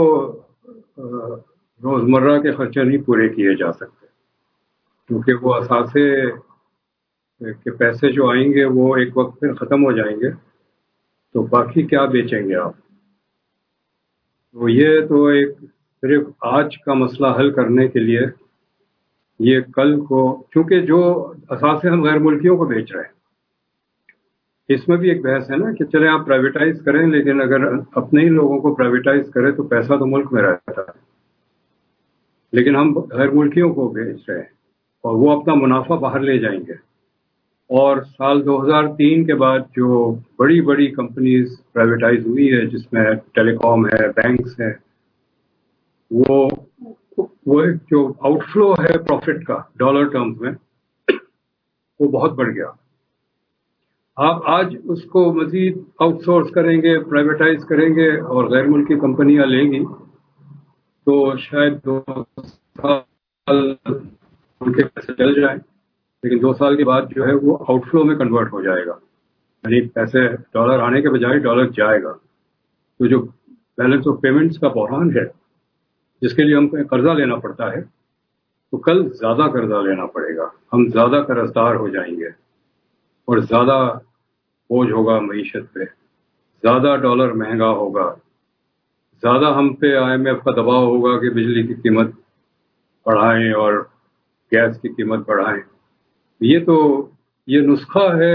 روزمرہ کے خرچے نہیں پورے کیے جا سکتے، کیونکہ وہ اثاثے کے پیسے جو آئیں گے وہ ایک وقت پھر ختم ہو جائیں گے، تو باقی کیا بیچیں گے آپ؟ تو یہ تو ایک صرف آج کا مسئلہ حل کرنے کے لیے یہ کل کو، چونکہ جو اثاثے ہم غیر ملکیوں کو بیچ رہے ہیں، اس میں بھی ایک بحث ہے نا کہ چلیں آپ پرائیویٹائز کریں، لیکن اگر اپنے ہی لوگوں کو پرائیویٹائز کریں تو پیسہ تو ملک میں رہتا ہے، لیکن ہم غیر ملکیوں کو بیچ رہے ہیں اور وہ اپنا منافع باہر لے جائیں گے. اور سال دو ہزار تین کے بعد جو بڑی بڑی کمپنیز پرائیویٹائز ہوئی ہے، جس میں ٹیلی کام ہے، بینکس ہیں، وہ وہ جو آؤٹ فلو ہے پروفٹ کا ڈالر ٹرمز میں وہ بہت بڑھ گیا. آپ آج اس کو مزید آؤٹ سورس کریں گے، پرائیویٹائز کریں گے اور غیر ملکی کمپنیاں لیں گی تو شاید دو سال ان کے پیسے چل جائیں، لیکن دو سال کے بعد جو ہے وہ آؤٹ فلو میں کنورٹ ہو جائے گا، یعنی پیسے ڈالر آنے کے بجائے ڈالر جائے گا. تو جو بیلنس آف پیمنٹس کا بحران ہے جس کے لیے ہم کو قرضہ لینا پڑتا ہے، تو کل زیادہ قرضہ لینا پڑے گا، ہم زیادہ قرض دار ہو جائیں گے اور زیادہ بوجھ ہوگا معیشت پہ، زیادہ ڈالر مہنگا ہوگا، زیادہ ہم پہ آئی ایم ایف کا دباؤ ہوگا کہ بجلی کی قیمت بڑھائیں اور گیس کی قیمت بڑھائیں. یہ تو یہ نسخہ ہے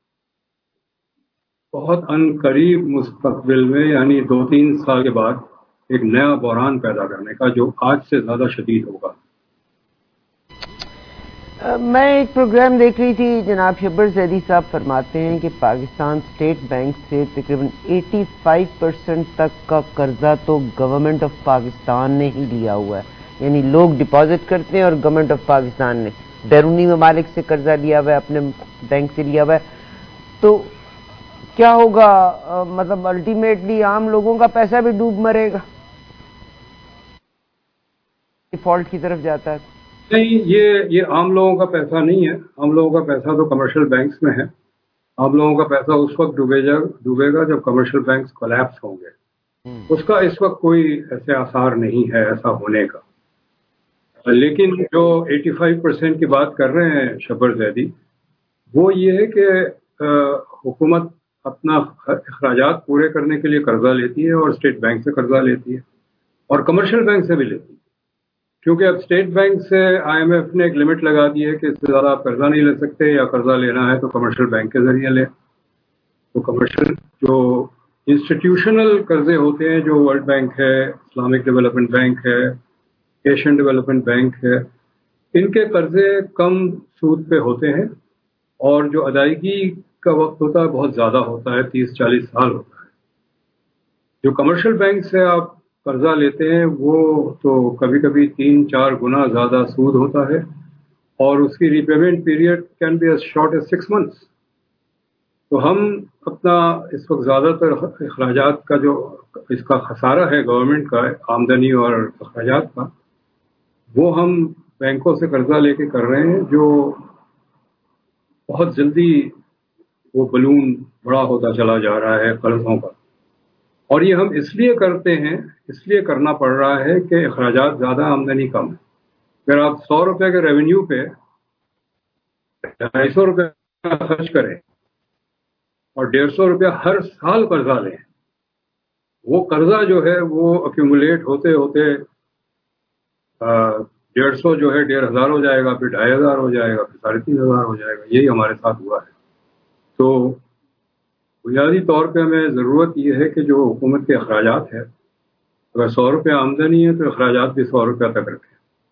بہت ان قریب مستقبل میں، یعنی دو تین سال کے بعد ایک نیا بحران پیدا کرنے کا جو آج سے زیادہ شدید ہوگا. میں ایک پروگرام دیکھ رہی تھی، جناب شبر زیدی صاحب فرماتے ہیں کہ پاکستان اسٹیٹ بینک سے تقریباً ایٹی فائیو پرسینٹ تک کا قرضہ تو گورنمنٹ آف پاکستان نے ہی لیا ہوا ہے، یعنی لوگ ڈپازٹ کرتے ہیں اور گورنمنٹ آف پاکستان نے بیرونی ممالک سے قرضہ لیا ہوا ہے، اپنے بینک سے لیا ہوا ہے. تو کیا ہوگا؟ مطلب الٹیمیٹلی عام لوگوں کا پیسہ بھی ڈوب مرے گا، ڈیفالٹ کی طرف جاتا ہے. نہیں، یہ یہ عام لوگوں کا پیسہ نہیں ہے. عام لوگوں کا پیسہ تو کمرشل بینکس میں ہے. عام لوگوں کا پیسہ اس وقت ڈوبے جا ڈوبے گا جب کمرشل بینکس کولیپس ہوں گے. اس کا اس وقت کوئی ایسے آثار نہیں ہے ایسا ہونے کا. لیکن جو ایٹی فائیو پرسینٹ کی بات کر رہے ہیں شبر زیدی، وہ یہ ہے کہ حکومت اپنا اخراجات پورے کرنے کے لیے قرضہ لیتی ہے اور اسٹیٹ بینک سے قرضہ لیتی ہے اور کمرشل بینک سے بھی لیتی ہے، کیونکہ اب اسٹیٹ بینک سے آئی ایم ایف نے ایک لمٹ لگا دی ہے کہ اس سے زیادہ آپ قرضہ نہیں لے سکتے، یا قرضہ لینا ہے تو کمرشل بینک کے ذریعے لیں. تو کمرشل جو انسٹیٹیوشنل قرضے ہوتے ہیں، جو ورلڈ بینک ہے، اسلامک ڈیولپمنٹ بینک ہے، ایشین ڈیولپمنٹ بینک ہے، ان کے قرضے کم سود پہ ہوتے ہیں اور جو ادائیگی کا وقت ہوتا ہے بہت زیادہ ہوتا ہے، تیس چالیس سال ہوتا ہے. جو کمرشل بینک سے آپ قرضہ لیتے ہیں وہ تو کبھی کبھی تین چار گنا زیادہ سود ہوتا ہے اور اس کی repayment period can be as short as six months. تو ہم اپنا اس وقت زیادہ تر اخراجات کا جو اس کا خسارہ ہے گورنمنٹ کا آمدنی اور اخراجات کا، وہ ہم بینکوں سے قرضہ لے کے کر رہے ہیں، جو بہت جلدی وہ بلون بڑا ہوتا چلا جا رہا ہے قرضوں کا. اور یہ ہم اس لیے کرتے ہیں، اس لیے کرنا پڑ رہا ہے کہ اخراجات زیادہ، آمدنی کم ہے. اگر آپ سو روپے کے ریونیو پہ ڈھائی سو روپے خرچ کریں اور ڈیڑھ سو روپیہ ہر سال قرضہ لیں، وہ قرضہ جو ہے وہ ایکومولیٹ ہوتے ہوتے ڈیڑھ سو جو ہے ڈیڑھ ہزار ہو جائے گا، پھر ڈھائی ہزار ہو جائے گا، پھر ساڑھے تین ہزار ہو جائے گا. یہی ہمارے ساتھ ہوا ہے. تو بنیادی طور پہ ہمیں ضرورت یہ ہے کہ جو حکومت کے اخراجات ہے، اگر سو روپے آمدنی ہے تو اخراجات بھی سو روپیہ تک رکھیں،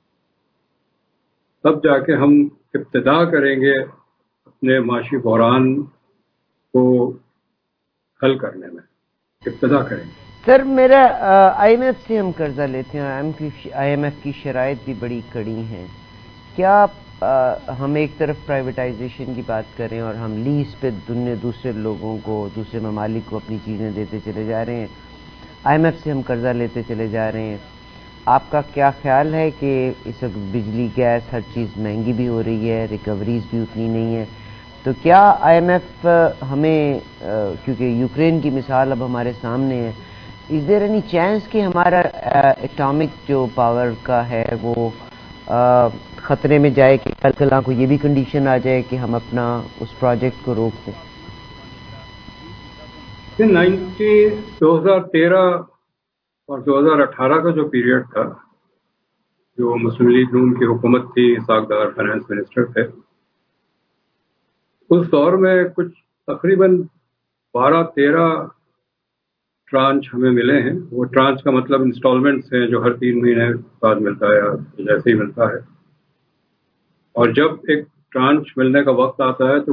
تب جا کے ہم ابتدا کریں گے اپنے معاشی بحران کو حل کرنے میں ابتدا کریں گے. سر میرا آئی ایم ایف سے ہم قرضہ لیتے ہیں، آئی ایم ایف کی شرائط بھی بڑی کڑی ہیں. کیا ہم ایک طرف پرائیویٹائزیشن کی بات کریں اور ہم لیز پہ دنیا دوسرے لوگوں کو، دوسرے ممالک کو اپنی چیزیں دیتے چلے جا رہے ہیں، آئی ایم ایف سے ہم قرضہ لیتے چلے جا رہے ہیں. آپ کا کیا خیال ہے کہ اس وقت بجلی گیس ہر چیز مہنگی بھی ہو رہی ہے، ریکوریز بھی اتنی نہیں ہے، تو کیا آئی ایم ایف ہمیں، کیونکہ یوکرین کی مثال اب ہمارے سامنے ہے، از دیر اینی چانس کہ ہمارا ایٹامک جو پاور کا ہے وہ خطرے میں جائے، کہ کل کل کو یہ بھی کنڈیشن آ جائے کہ ہم اپنا اس پروجیکٹ کو روک دیں؟ دو ہزار تیرہ اور دو ہزار اٹھارہ کا جو پیریڈ تھا، جو مسلم لیگ نون کی حکومت تھی، اسحاق ڈار فائنانس منسٹر تھے، اس دور میں کچھ تقریباً بارہ تیرہ ٹرانچ ہمیں ملے ہیں. وہ ٹرانچ کا مطلب انسٹالمنٹس ہیں جو ہر تین مہینے بعد ملتا ہے یا جیسے ہی ملتا ہے. اور جب ایک ٹرانچ ملنے کا وقت آتا ہے تو